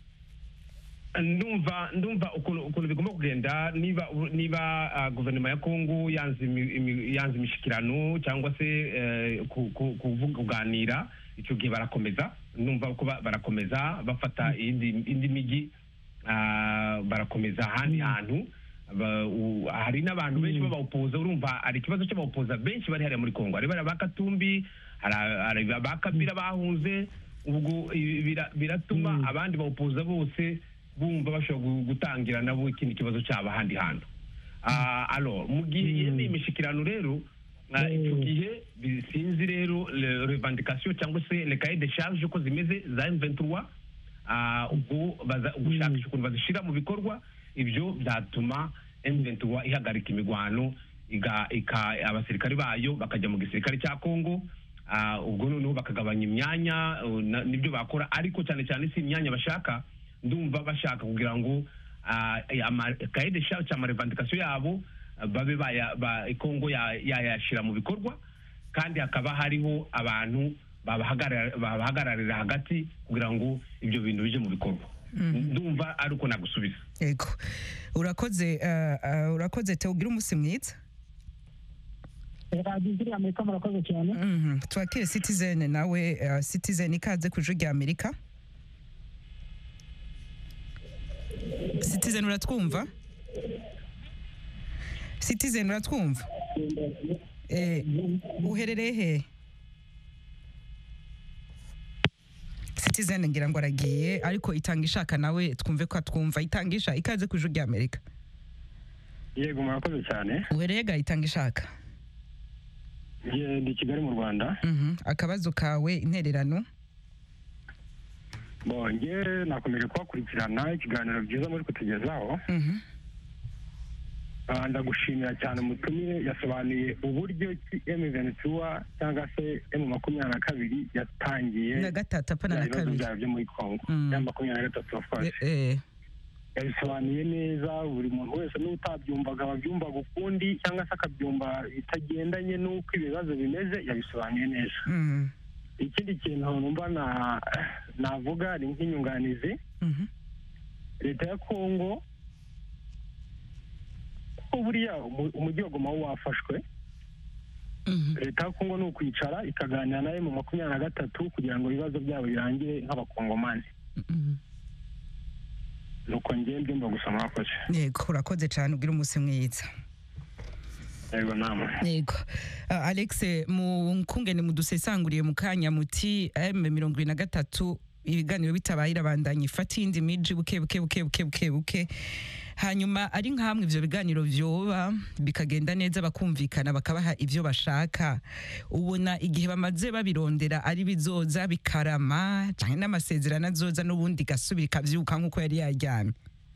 Ndumva ukuntu bigomba kugenda niba guverinoma ya Kongo yanze imishikirano cyangwa se kuganira, icyo gihe barakomeza. Ndumva ko barakomeza bafata indi migi, barakomeza ahandi hantu. Hari n'abantu benshi b'abawupoza, urumva ari ikibazo cy'abawupoza benshi bari hariya muri Kongo, hari Bakatumbi, hari Bakabira bahunze, ubwo biratuma abandi bawupoza bose bumva bashobora gutangira nabo ikindi kibazo cyaba ahandi hantu. Alors mu gihe yemeye imishikirano rero, icyo gihe sinzi rero revendication cyangwa se le cahier de charge uko zimeze za M23, ubwo gushakisha ukuntu bazishira mu bikorwa. Ibyo byatuma M23 ihagarika imigwano, abasirikari bayo bakajya mu gisirikare cya Kongo. Ubwo noneho bakagabanya imyanya, nibyo bakora, ariko cyane cyane si imyanya bashaka. Ndumva bashaka kugira ngo cahier de charge cyangwa revendication yabo babe Kongo yayashira mu bikorwa, kandi hakaba hariho abantu babahagararira hagati kugira ngo ibyo bintu bije mu bikorwa. Ndumva ari uko nagusubiza. Yego. Urakoze Theo, ugira umunsi mwiza. Radio Amerika murakoze cyane. Twakire Citizen nawe. Citizen ikaze ku Ijwi rya Amerika. Citizen uratwumva? Citizen uratwumva? Uherereye he? Citizen ngira ngo aragiye, ariko itanga ishaka nawe twumve ko atwumva. Itangisha ikaze ku Ijwi rya Amerika. Yego murakoze cyane. Uherereye ga itanga ishaka? Ndi Kigali mu Rwanda. Akabazo kawe, intererano? Nge nakomeje kubakurikirana ikiganiro byiza muri kutugezaho. Ndagushimira cyane umutumire, yasobanuye uburyo ki M23 cyangwa se M22 yatangiye na gatatu apana na kabiri byo muri Kongo. Ya 23 of course. Yabisobanuye neza, buri muntu wese n'utabyumvaga babyumvaga ukundi cyangwa se akabyumva bitagendanye n'uko ibibazo bimeze, yabisobanuye neza. Ikindi kintu numva navuga ni nk'inyunganizi. Leta ya Kongo buriya umujyi wa Goma wafashwe. Leta ya Kongo ni ukwicara ikaganira nawe mu 23 kugira ngo ibibazo byabo birangire nk'abakongomani. Nuko njye ndumva gusa mwakoze. Yego, urakoze cyane, ugira umunsi mwiza. Yego nama. Yego. Alex, mukungene mudusesanguriye mu kanya muti M23 ibiganiro bitabaye irabandanye ifata indi miji buke hanyuma ari nkamwe ivyo biganiro vyoba bikagenda neza bakumvikana bakabaha ivyo bashaka ubona igihe bamaze babirondera ari bizoza bikarama canke n'amasezerano azoza n'ubundi gasubira kavyuka nkuko yari yaryamye.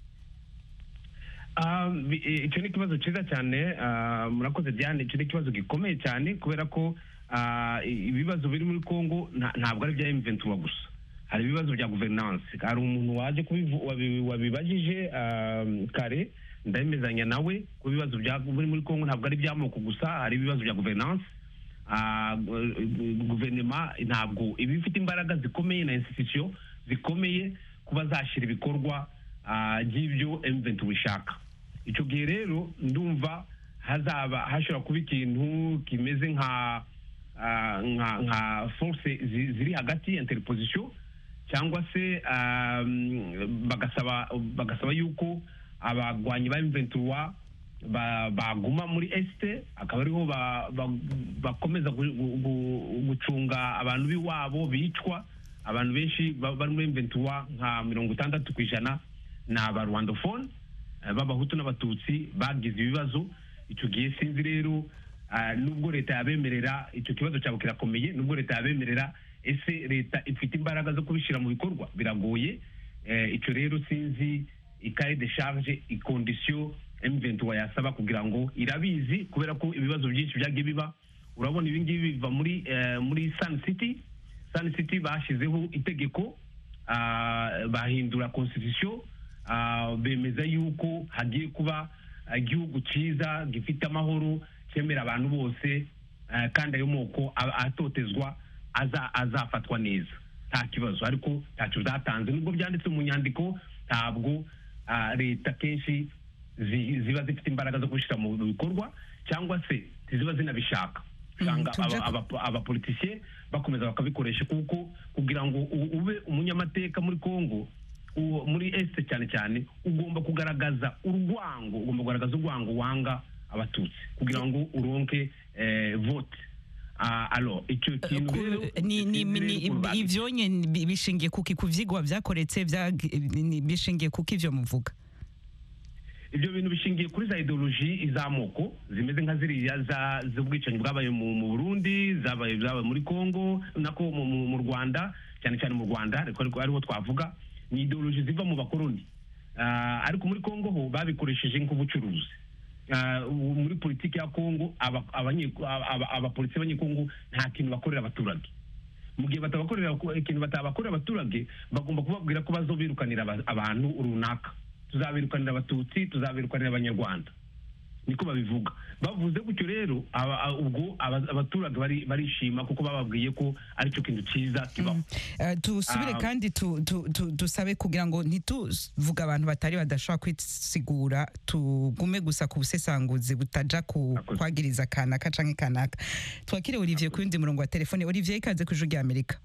Icyo ni ikibazo cyiza cyane murakoze Diane, icyo ni ikibazo gikomeye cyane kubera ko ibibazo biri muri Congo ntabwo ari bya M23 gusa, hari ibibazo bya governance. Hari umuntu waje wabibajije kare, ndabimezanya nawe ku bibazo biri muri Congo ntabwo ari by'amoko gusa, hari ibibazo bya governance. Guverinoma ntabwo iba ifite imbaraga zikomeye na institution zikomeye kuba zashyira ibikorwa by'ibyo M23 bishaka. Icyo gihe rero ndumva hashobora kuba ikintu kimeze nka force ziri hagati interposition, cyangwa se bagasaba yuko abagwanyi ba M23 baguma muri este, akaba ariho bakomeza gucunga abantu biwabo bicwa. Abantu benshi bari muri M23 nka 60% ni aba Rwandophone b'abahutu n'abatutsi bagize ibibazo. Icyo gihe sinzi rero nubwo leta yabemerera, icyo kibazo cyabo kirakomeye, nubwo leta yabemerera, ese leta ifite imbaraga zo kubishyira mu bikorwa? Biragoye. Icyo rero sinzi ikaye de charge ikondisiyo M23 yasaba kugira ngo, irabizi kubera ko ibibazo byinshi byagiye biba. Urabona ibi ngibi biva muri Sun City bashyizeho itegeko, bahindura constitution, bemeza yuko hagiye kuba igihugu cyiza gifite amahoro, cyemera abantu bose, kandi ayo moko atotezwa azafatwa neza nta kibazo. Ariko ntacyo byatanze, nubwo byanditse mu nyandiko, ntabwo leta kenshi ziba zifite imbaraga zo kubishyira mu bikorwa, cyangwa se ziba zinabishaka. Usanga abapolitisiye bakomeza bakabikoresha, kuko kugira ngo ube umunyamateka muri Congo, muri este cyane cyane, ugomba kugaragaza urwango wanga abatutsi kugira ngo uronke vote. Alors icyo kintu ivyo nyene bishingiye kuki kuvyigwa vyakoretse bishingiye kuki ivyo muvuga? Ibyo bintu bishingiye kuri za ideology izamoko zimeze nka ziriya z'ubwicanyi bwabaye mu Burundi, zabaye muri Congo, nako mu Rwanda, cyane cyane mu Rwanda ariko ariho twavuga. Ni ideology ziva mu bakoloni, ariko muri Congo ho babikoresheje nk'ubucuruzi. Muri politiki ya Congo abapolisi b'Abanyekongo nta kintu bakorera abaturage. Mu gihe batabakorera ikintu batabakorera abaturage, bagomba kubabwira ko bazobirukanira abantu runaka. Tuzabirukanira abatutsi, tuzabirukanira abanyarwanda, niko babivuga. Bavuze gutyo rero ubwo abaturage barishima, kuko bababwiye ko ari cyo kintu cyiza kibaho. Tusubire kandi dusabe kugira ngo ntituvuga abantu badashobora kwisigura, tugume gusa ku busesanguzi butaja kwagiriza kanaka canke kanaka. Twakire Olivier ku yundi murongo wa telefone. Olivier, ikaze ku Ijwi ry'Amerika.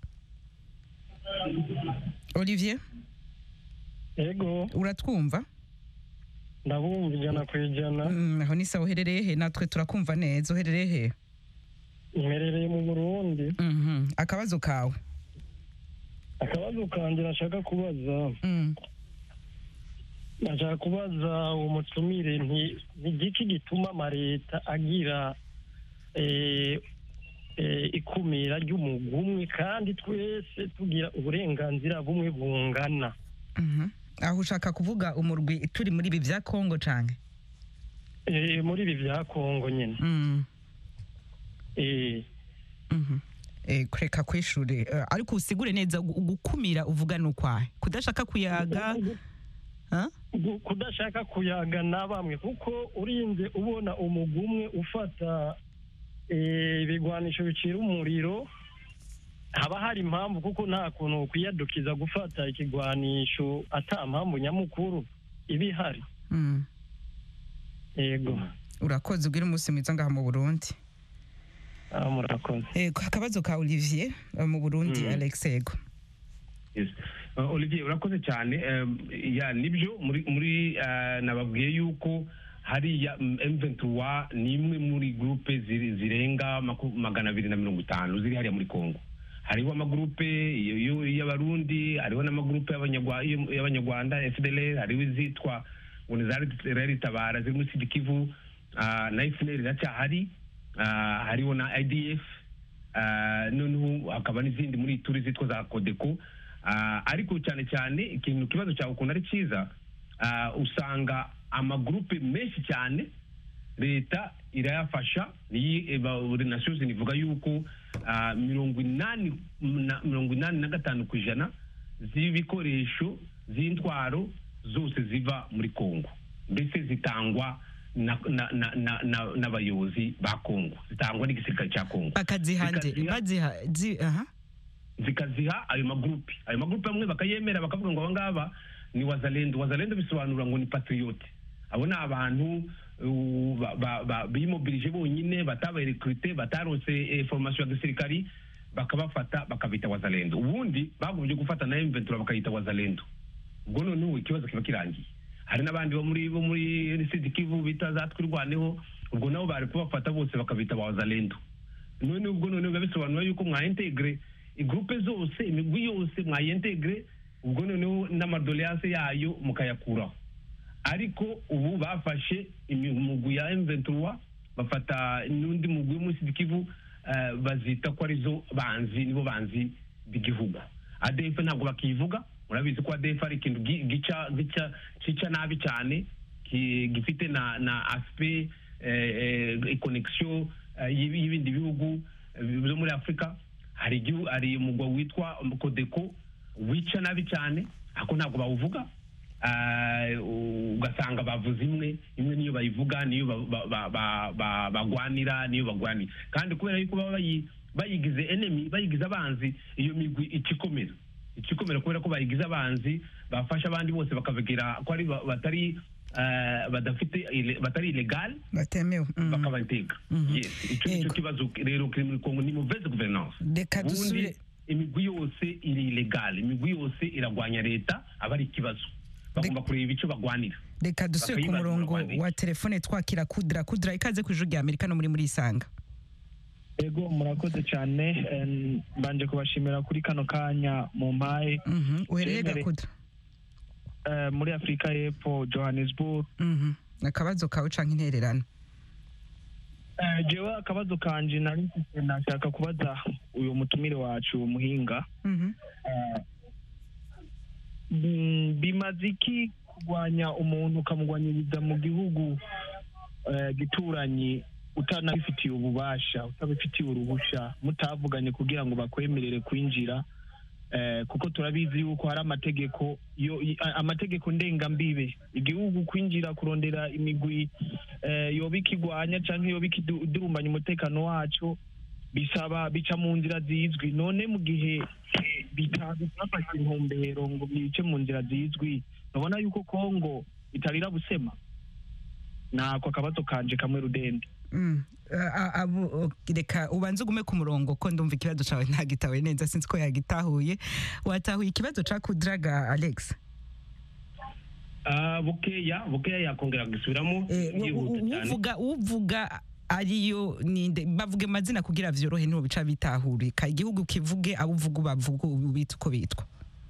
Olivier, ego uratwumva? Ndabumva ijana ku ijana. Aho ni sawa. Uherereye he? Natwe turakumva neza. Uherereye he? Mperereye mu Burundi. Akabazo kawe? Akabazo kanjye nashaka kubaza, nashaka kubaza umutumire, ni igiki gituma amaleta agira ikumira ry'umugumwe kandi twese tugira uburenganzira bumwe bungana? Aho ushaka kuvuga umurwi turi muri ibi bya Congo canke? Muri ibi bya Congo nyene. Kureka kw'ishure, ariko usigure neza gukumira uvuga n'ukwahe? Kudashaka kuyaga? Kudashaka kuyaga na bamwe, kuko urinze ubona umugumwe ufata ibigwanisho bicira umuriro, haba hari impamvu, kuko nta kuntu kwiyadukiza gufata ikigwanisho ata mpamvu nyamukuru ibihari. Yego, urakoze, ugira umunsi mwiza ngaha mu Burundi. Murakoze. Akabazo ka Olivier mu Burundi. Alex, yego. Yes. Olivier, urakoze cyane. Nibyo muri nababwiye yuko hariya M23 ni imwe muri groupe zirenga 250 ziri hariya muri Congo. Hariho amagrupe y'Abarundi, hariho n'amagrupe y'Abanyarwanda FDLR, hariho izitwa ngo ni za Tabara ziri muri Sud Kivu, na FNL iracyahari, hariho na IDF, noneho hakaba n'izindi muri Ituri zitwa za Codeco, ariko cyane cyane ikintu kibazo cyawe ukuntu ari cyiza, usanga amagrupe menshi cyane leta irayafasha. Buri Nations nivuga yuko 85% z'ibikoresho z'intwaro zose ziva muri Kongo, mbese zitangwa n'abayobozi ba Kongo, zitangwa n'igisirikare cya Kongo, zikaziha ayo magrupe amwe bakayemera bakavuga ngo abangaba ni wazalendo bisobanura ngo ni patriote. Abo ni abantu bimobilije bonyine, batabaye recruté, batarose formation ya gisirikari, bakabafata bakabita wazalendo. Ubundi bagumye gufata na M23 bakayita wazalendo. Ubwo noneho ikibazo kiba kirangiye. Hari n'abandi bo muri Sud Kivu bita za twirwaneho, ubwo nabo bari kubafata bose bakabita wazalendo. Noneho biba bisobanura yuko mwaintegre igroupe zose, imigwi yose mwaintegre, ubwo noneho n'amadoléance yayo mukayakuraho. Ariko ubu bafashe imigwi ya M23, bafata n'undi mugwi muri Sud Kivu, bazita ko arizo banzi, nibo banzi b'igihugu. ADF ntabwo bakivuga, murabizi ko ADF ari ikintu gica nabi cyane, gifite na aspect connection y'ibindi bihugu byo muri Afrika. Hari umugwa witwa Codeco wica nabi cyane, ako ntabwo bawuvuga. Ugasanga bavuze imwe niyo bayivuga, niyo bagwanira, niyo bagwanira, kandi kubera yuko baba bayigize enemy, bayigize abanzi, iyo migwi ikikomera kubera ko bayigize abanzi, bafasha abandi bose bakavugira ko ari batari illegal, batemewe, bakabateka. Yes, icyo kibazo rero kiri muri Kongo, ni mauvaise gouvernance. Ubundi imigwi yose iri illegal, imigwi yose iragwanya leta, abari ikibazo bagomba kureba icyo bagwanira. Reka dusubire ku murongo wa telefone twakira Kudra, ikaze ku Ijwi ry'Amerika no muri Isanga. Ego, murakoze cyane, mbanje kubashimira kuri kano kanya mu mpaye. Uhereye Kudra? Muri Afrika y'Epfo, Johannesburg. Akabazo kawe canke intererano? Jewe akabazo kanje nashaka kubaza uyu mutumire wacu Muhinga. Bimaze iki kurwanya umuntu ukamugwanyiriza mu gihugu gituranye utanabifitiye ububasha, utabifitiye uruhusha, mutavuganye kugira ngo bakwemerere kwinjira? Kuko turabizi yuko hari amategeko ndengambibe, igihugu kwinjira kurondera imigwi yobikigwanya canke yobikidurumbanya umutekano wacu bica mu nzira zizwi. None mu gihe bitafashe intumbero ngo bice mu nzira zizwi, nabona yuko Kongo itarira busema. Nako akabazo kanje kamwe rudende. Reka ubanze ugume ku murongo ko ndumva ikibazo cyawe ntagitawe neza, sinzi ko yagitahuye. Watahuye ikibazo cya Kudraga, Alex? Bukeya yakongera gusubiramo. Uvuga ariyo ninde? Bavuge amazina kugira vyorohe no bica bitahurika. Igihugu kivuge, abuvuga bavuga ubita uko bitwa.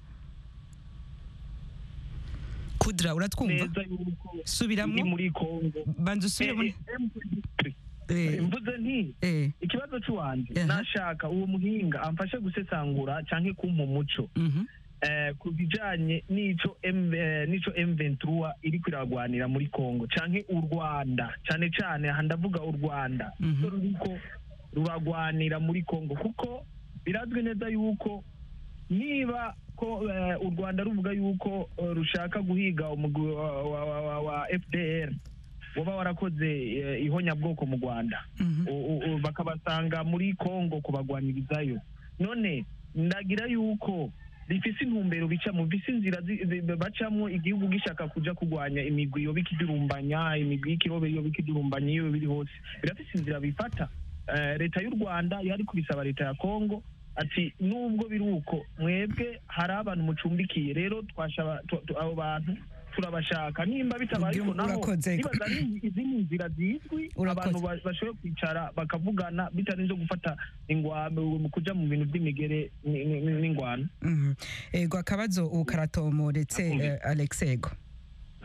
Kudra, uratwumva? Subiramo muri Kongo. Banza usubire mvuze nti ikibazo cy'uwanje nashaka uwo Muhinga amfashe gusesangura canke kumpa umuco ku bijanye n'ico M23 iri kwiragwanira muri Kongo, canke u Rwanda cyane ndavuga u Rwanda ruriko ruragwanira muri Kongo, kuko birazwi neza yuko niba ko u Rwanda ruvuga yuko rushaka guhiga umugwi wa FDR waba warakoze ihonyabwoko mu Rwanda, bakabasanga muri Kongo kubagwanirizayo. None ndagira yuko bifise intumbero bica mu bisi inzira bacamo igihugu gishaka kuja kugwanya imigwi yo bikidurumbanya, imigwi y'ikirobe yo bikidurumbanya iyo biri hose, birafise inzira bifata. Leta y'u Rwanda yari kubisaba leta ya Kongo ati nubwo biruko mwebwe hari abantu mucumbikiye, rero twashaba abo bantu turabashaka, nimba bitabaye ko naho nibaza izindi nzira zizwi abantu bashoboye kwicara bakavugana bitarinze gufata ingwano kuja mu bintu by'imigere n'ingwano. Ego akabazo ukaratomoretse Alex. Ego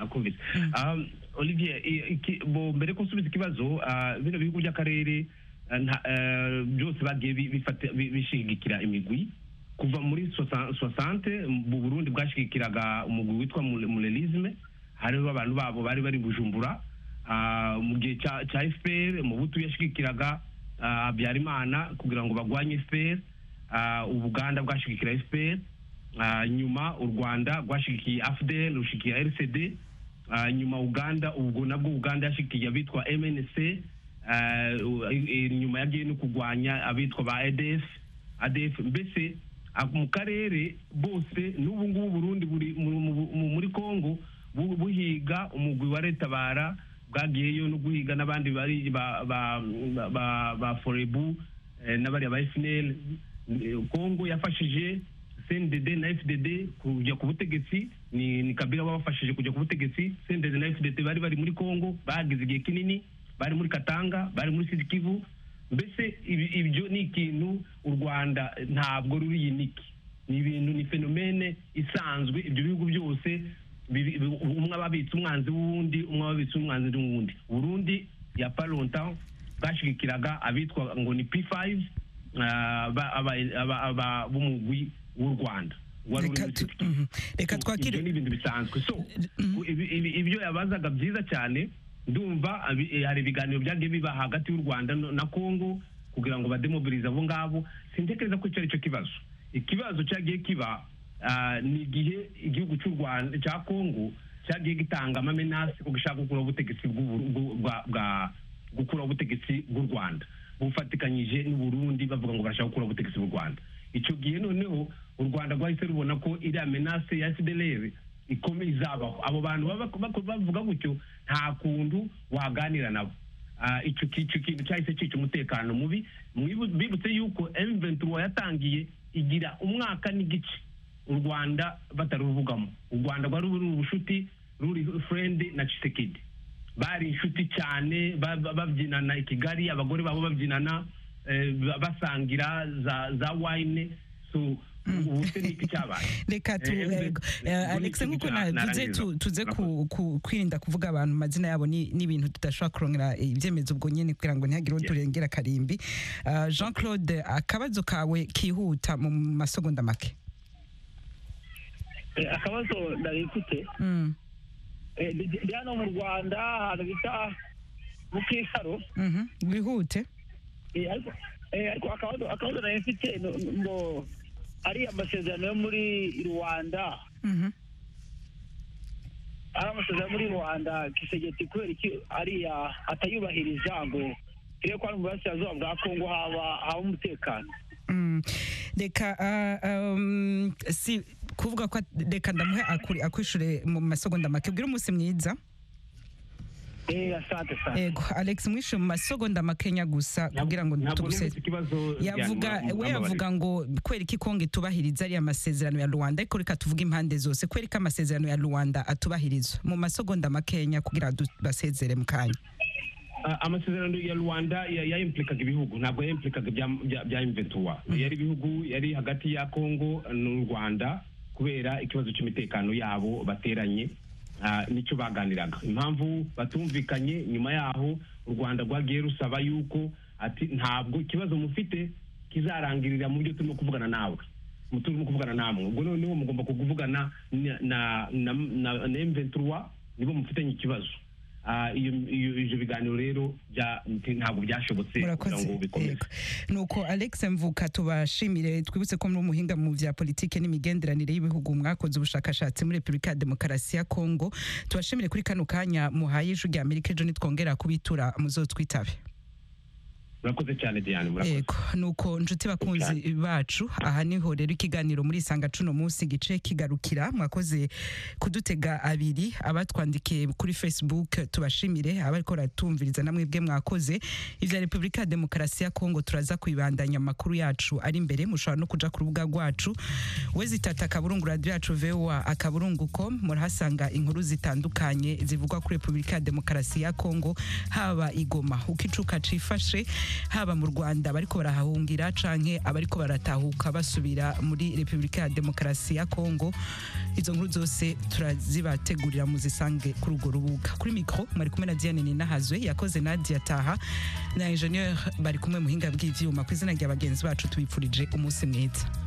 nakumvise Olivier mbere ko nsubiza ikibazo bino bihugu by'akarere byose bagiye bishigikira imigwi kuva muri 60 mu Burundi bwashigikiraga umugwi witwa Mulelisme hariho abantu babo bari Bujumbura mu gihe cya FPR mu Butu yashigikiraga Habyarimana kugira ngo bagwanye FPR Ubuganda bwashigikira FPR nyuma u Rwanda rwashigikiye AFDL rushikiye RCD nyuma Uganda ubwo nabwo Uganda yashikiye abitwa MNC nyuma yagiye no kugwanya abitwa ba ADF mbese mu karere bose n'ubu ngubu Burundi buri muri Kongo buhiga umugwi wa Retabara bwagiyeyo no guhiga n'abandi bari ba Forebu n'abari ba FNL Kongo yafashije CNDD na FDD kujya ku butegetsi ni Kabila wabafashije kujya ku butegetsi CNDD na FDD bari muri Kongo bagize igihe kinini bari muri Katanga bari muri Sud Kivu mbese ibyo ni ikintu u Rwanda ntabwo ruri unique ni ibintu ni fenomene isanzwe ibyo bihugu byose umwe ababitse umwanzi w'undi umwe ababitse umwanzi w'undi Burundi ya pas longtemps bashigikiraga abitwa ngo ni P5 aba bumugwi w'u Rwanda reka twakire n'ibintu bisanzwe so ibyo yabazaga byiza cyane ndumva hari ibiganiro byagiye biba hagati y'u Rwanda na Kongo kugira ngo bademobilize abo ngabo sintekereza ko icyo ikibazo cyagiye kiba ni igihe igihugu cy'u Rwanda cya Kongo cyagiye gitanga amamenasi ko gishaka gukura ubutegetsi bw'u Rwanda bufatikanyije n'u Burundi bavuga ngo barashaka gukura ubutegetsi bw'u Rwanda icyo gihe noneho u Rwanda rwahise rubona ko iri amenase ya FDLR ikomeye izabaho abo bantu bavuga gutyo nta kundu waganira nabo icyo kintu cyahise cyica umutekano mubi bibutse yuko M23 yatangiye igira umwaka n'igice u Rwanda bataruvugamo u Rwanda rwari ubushuti ruri friend na Tshisekedi bari inshuti cyane babyinana i Kigali abagore babo babyinana basangira za wine so reka Alex nkuko navuze tuze kwirinda kuvuga abantu amazina yabo n'ibintu tudashobora kurongera ibyemezo ubwo nyene kugira ngo ntihagire uturengera karimbi Jean Claude akabazo kawe kihuta mu masegonda make akabazo ndarifite ndi hano mu Rwanda ahantu bita mu Kisaro wihute ariko akabazo narifite ngo ari amasezerano yo muri Rwanda ari amasezerano muri Rwanda Kisegeti kubera iki ariya atayubahiriza ngo kireko kwa mu burasirazuba bwa Kongo haba umutekano reka si kuvuga ko reka ndamuhe akwishure mu masegonda make bwira umunsi mwiza asante sana yego Alex mwishe mu masegonda makenya gusa kugira ngo tuguseze yavuga ngo kweri ki Kongo itubahiriza ari amasezerano ya Rwanda ariko reka tuvuga impande zose kweri ka amasezerano ya Rwanda atubahirizwa mu masegonda makenya kugira basezere mu kanya amasezerano ya Rwanda ya implicaga ibihugu ntabwo ya implicaga bya M23 yari ibihugu yari hagati ya Kongo n'u Rwanda kubera ikibazo cy'imitekano yabo bateranye nicyo baganiraga impamvu batumvikanye nyuma yaho u Rwanda rwagiye rusaba yuko ati ntabwo ikibazo mufite kizarangirira mu byo turimo kuvugana nawe turimo kuvugana namwe ubwo noneho mugomba kuvugana na M23 nibo mufitanye ikibazo iyo biganiro rero ntabwo byashobotse kugira ngo bikomeze nuko Alex Mvuka tubashimire twibutse ko muri umuhinga mu vya politike n'imigenderanire y'ibihugu mwakoze ubushakashatsi muri Republika ya Demokarasi ya Kongo tubashimire kuri kano kanya muhaye ijwi rya Amerika ejo nitwongera kubitura muzotwitabe murakoze cyane Diane murakoze yego nuko njuti bakunzi bacu aha niho rero ikiganiro muri sanga cuno munsi gice kigarukira mwakoze kudutega abiri abatwandikiye kuri Facebook tubashimire abariko ratumviriza namwe bwe mwakoze ivya Republika ya Demokarasi ya Kongo turaza kwibandanya makuru yacu ari imbere mushobora no kuja ku rubuga rwacu wezitata kaburungu radio yacu VOA akaburungu.com murahasanga inkuru zitandukanye zivugwa kuri Republika ya Demokarasi ya Kongo haba igoma ukicuka cifashe haba mu Rwanda bariko barahahungira canke abariko baratahuka basubira muri Republika ya Demokarasi ya Kongo. Izo nkuru zose turazibategurira muzisange kuri urwo rubuga. Kuri micro mwari kumwe na Diane Ninahazwe, yakoze Nadia Taha na ingenieur bari kumwe muhinga bw'ivyuma. Kwizina rya bagenzi bacu tubipfurije umunsi mwiza.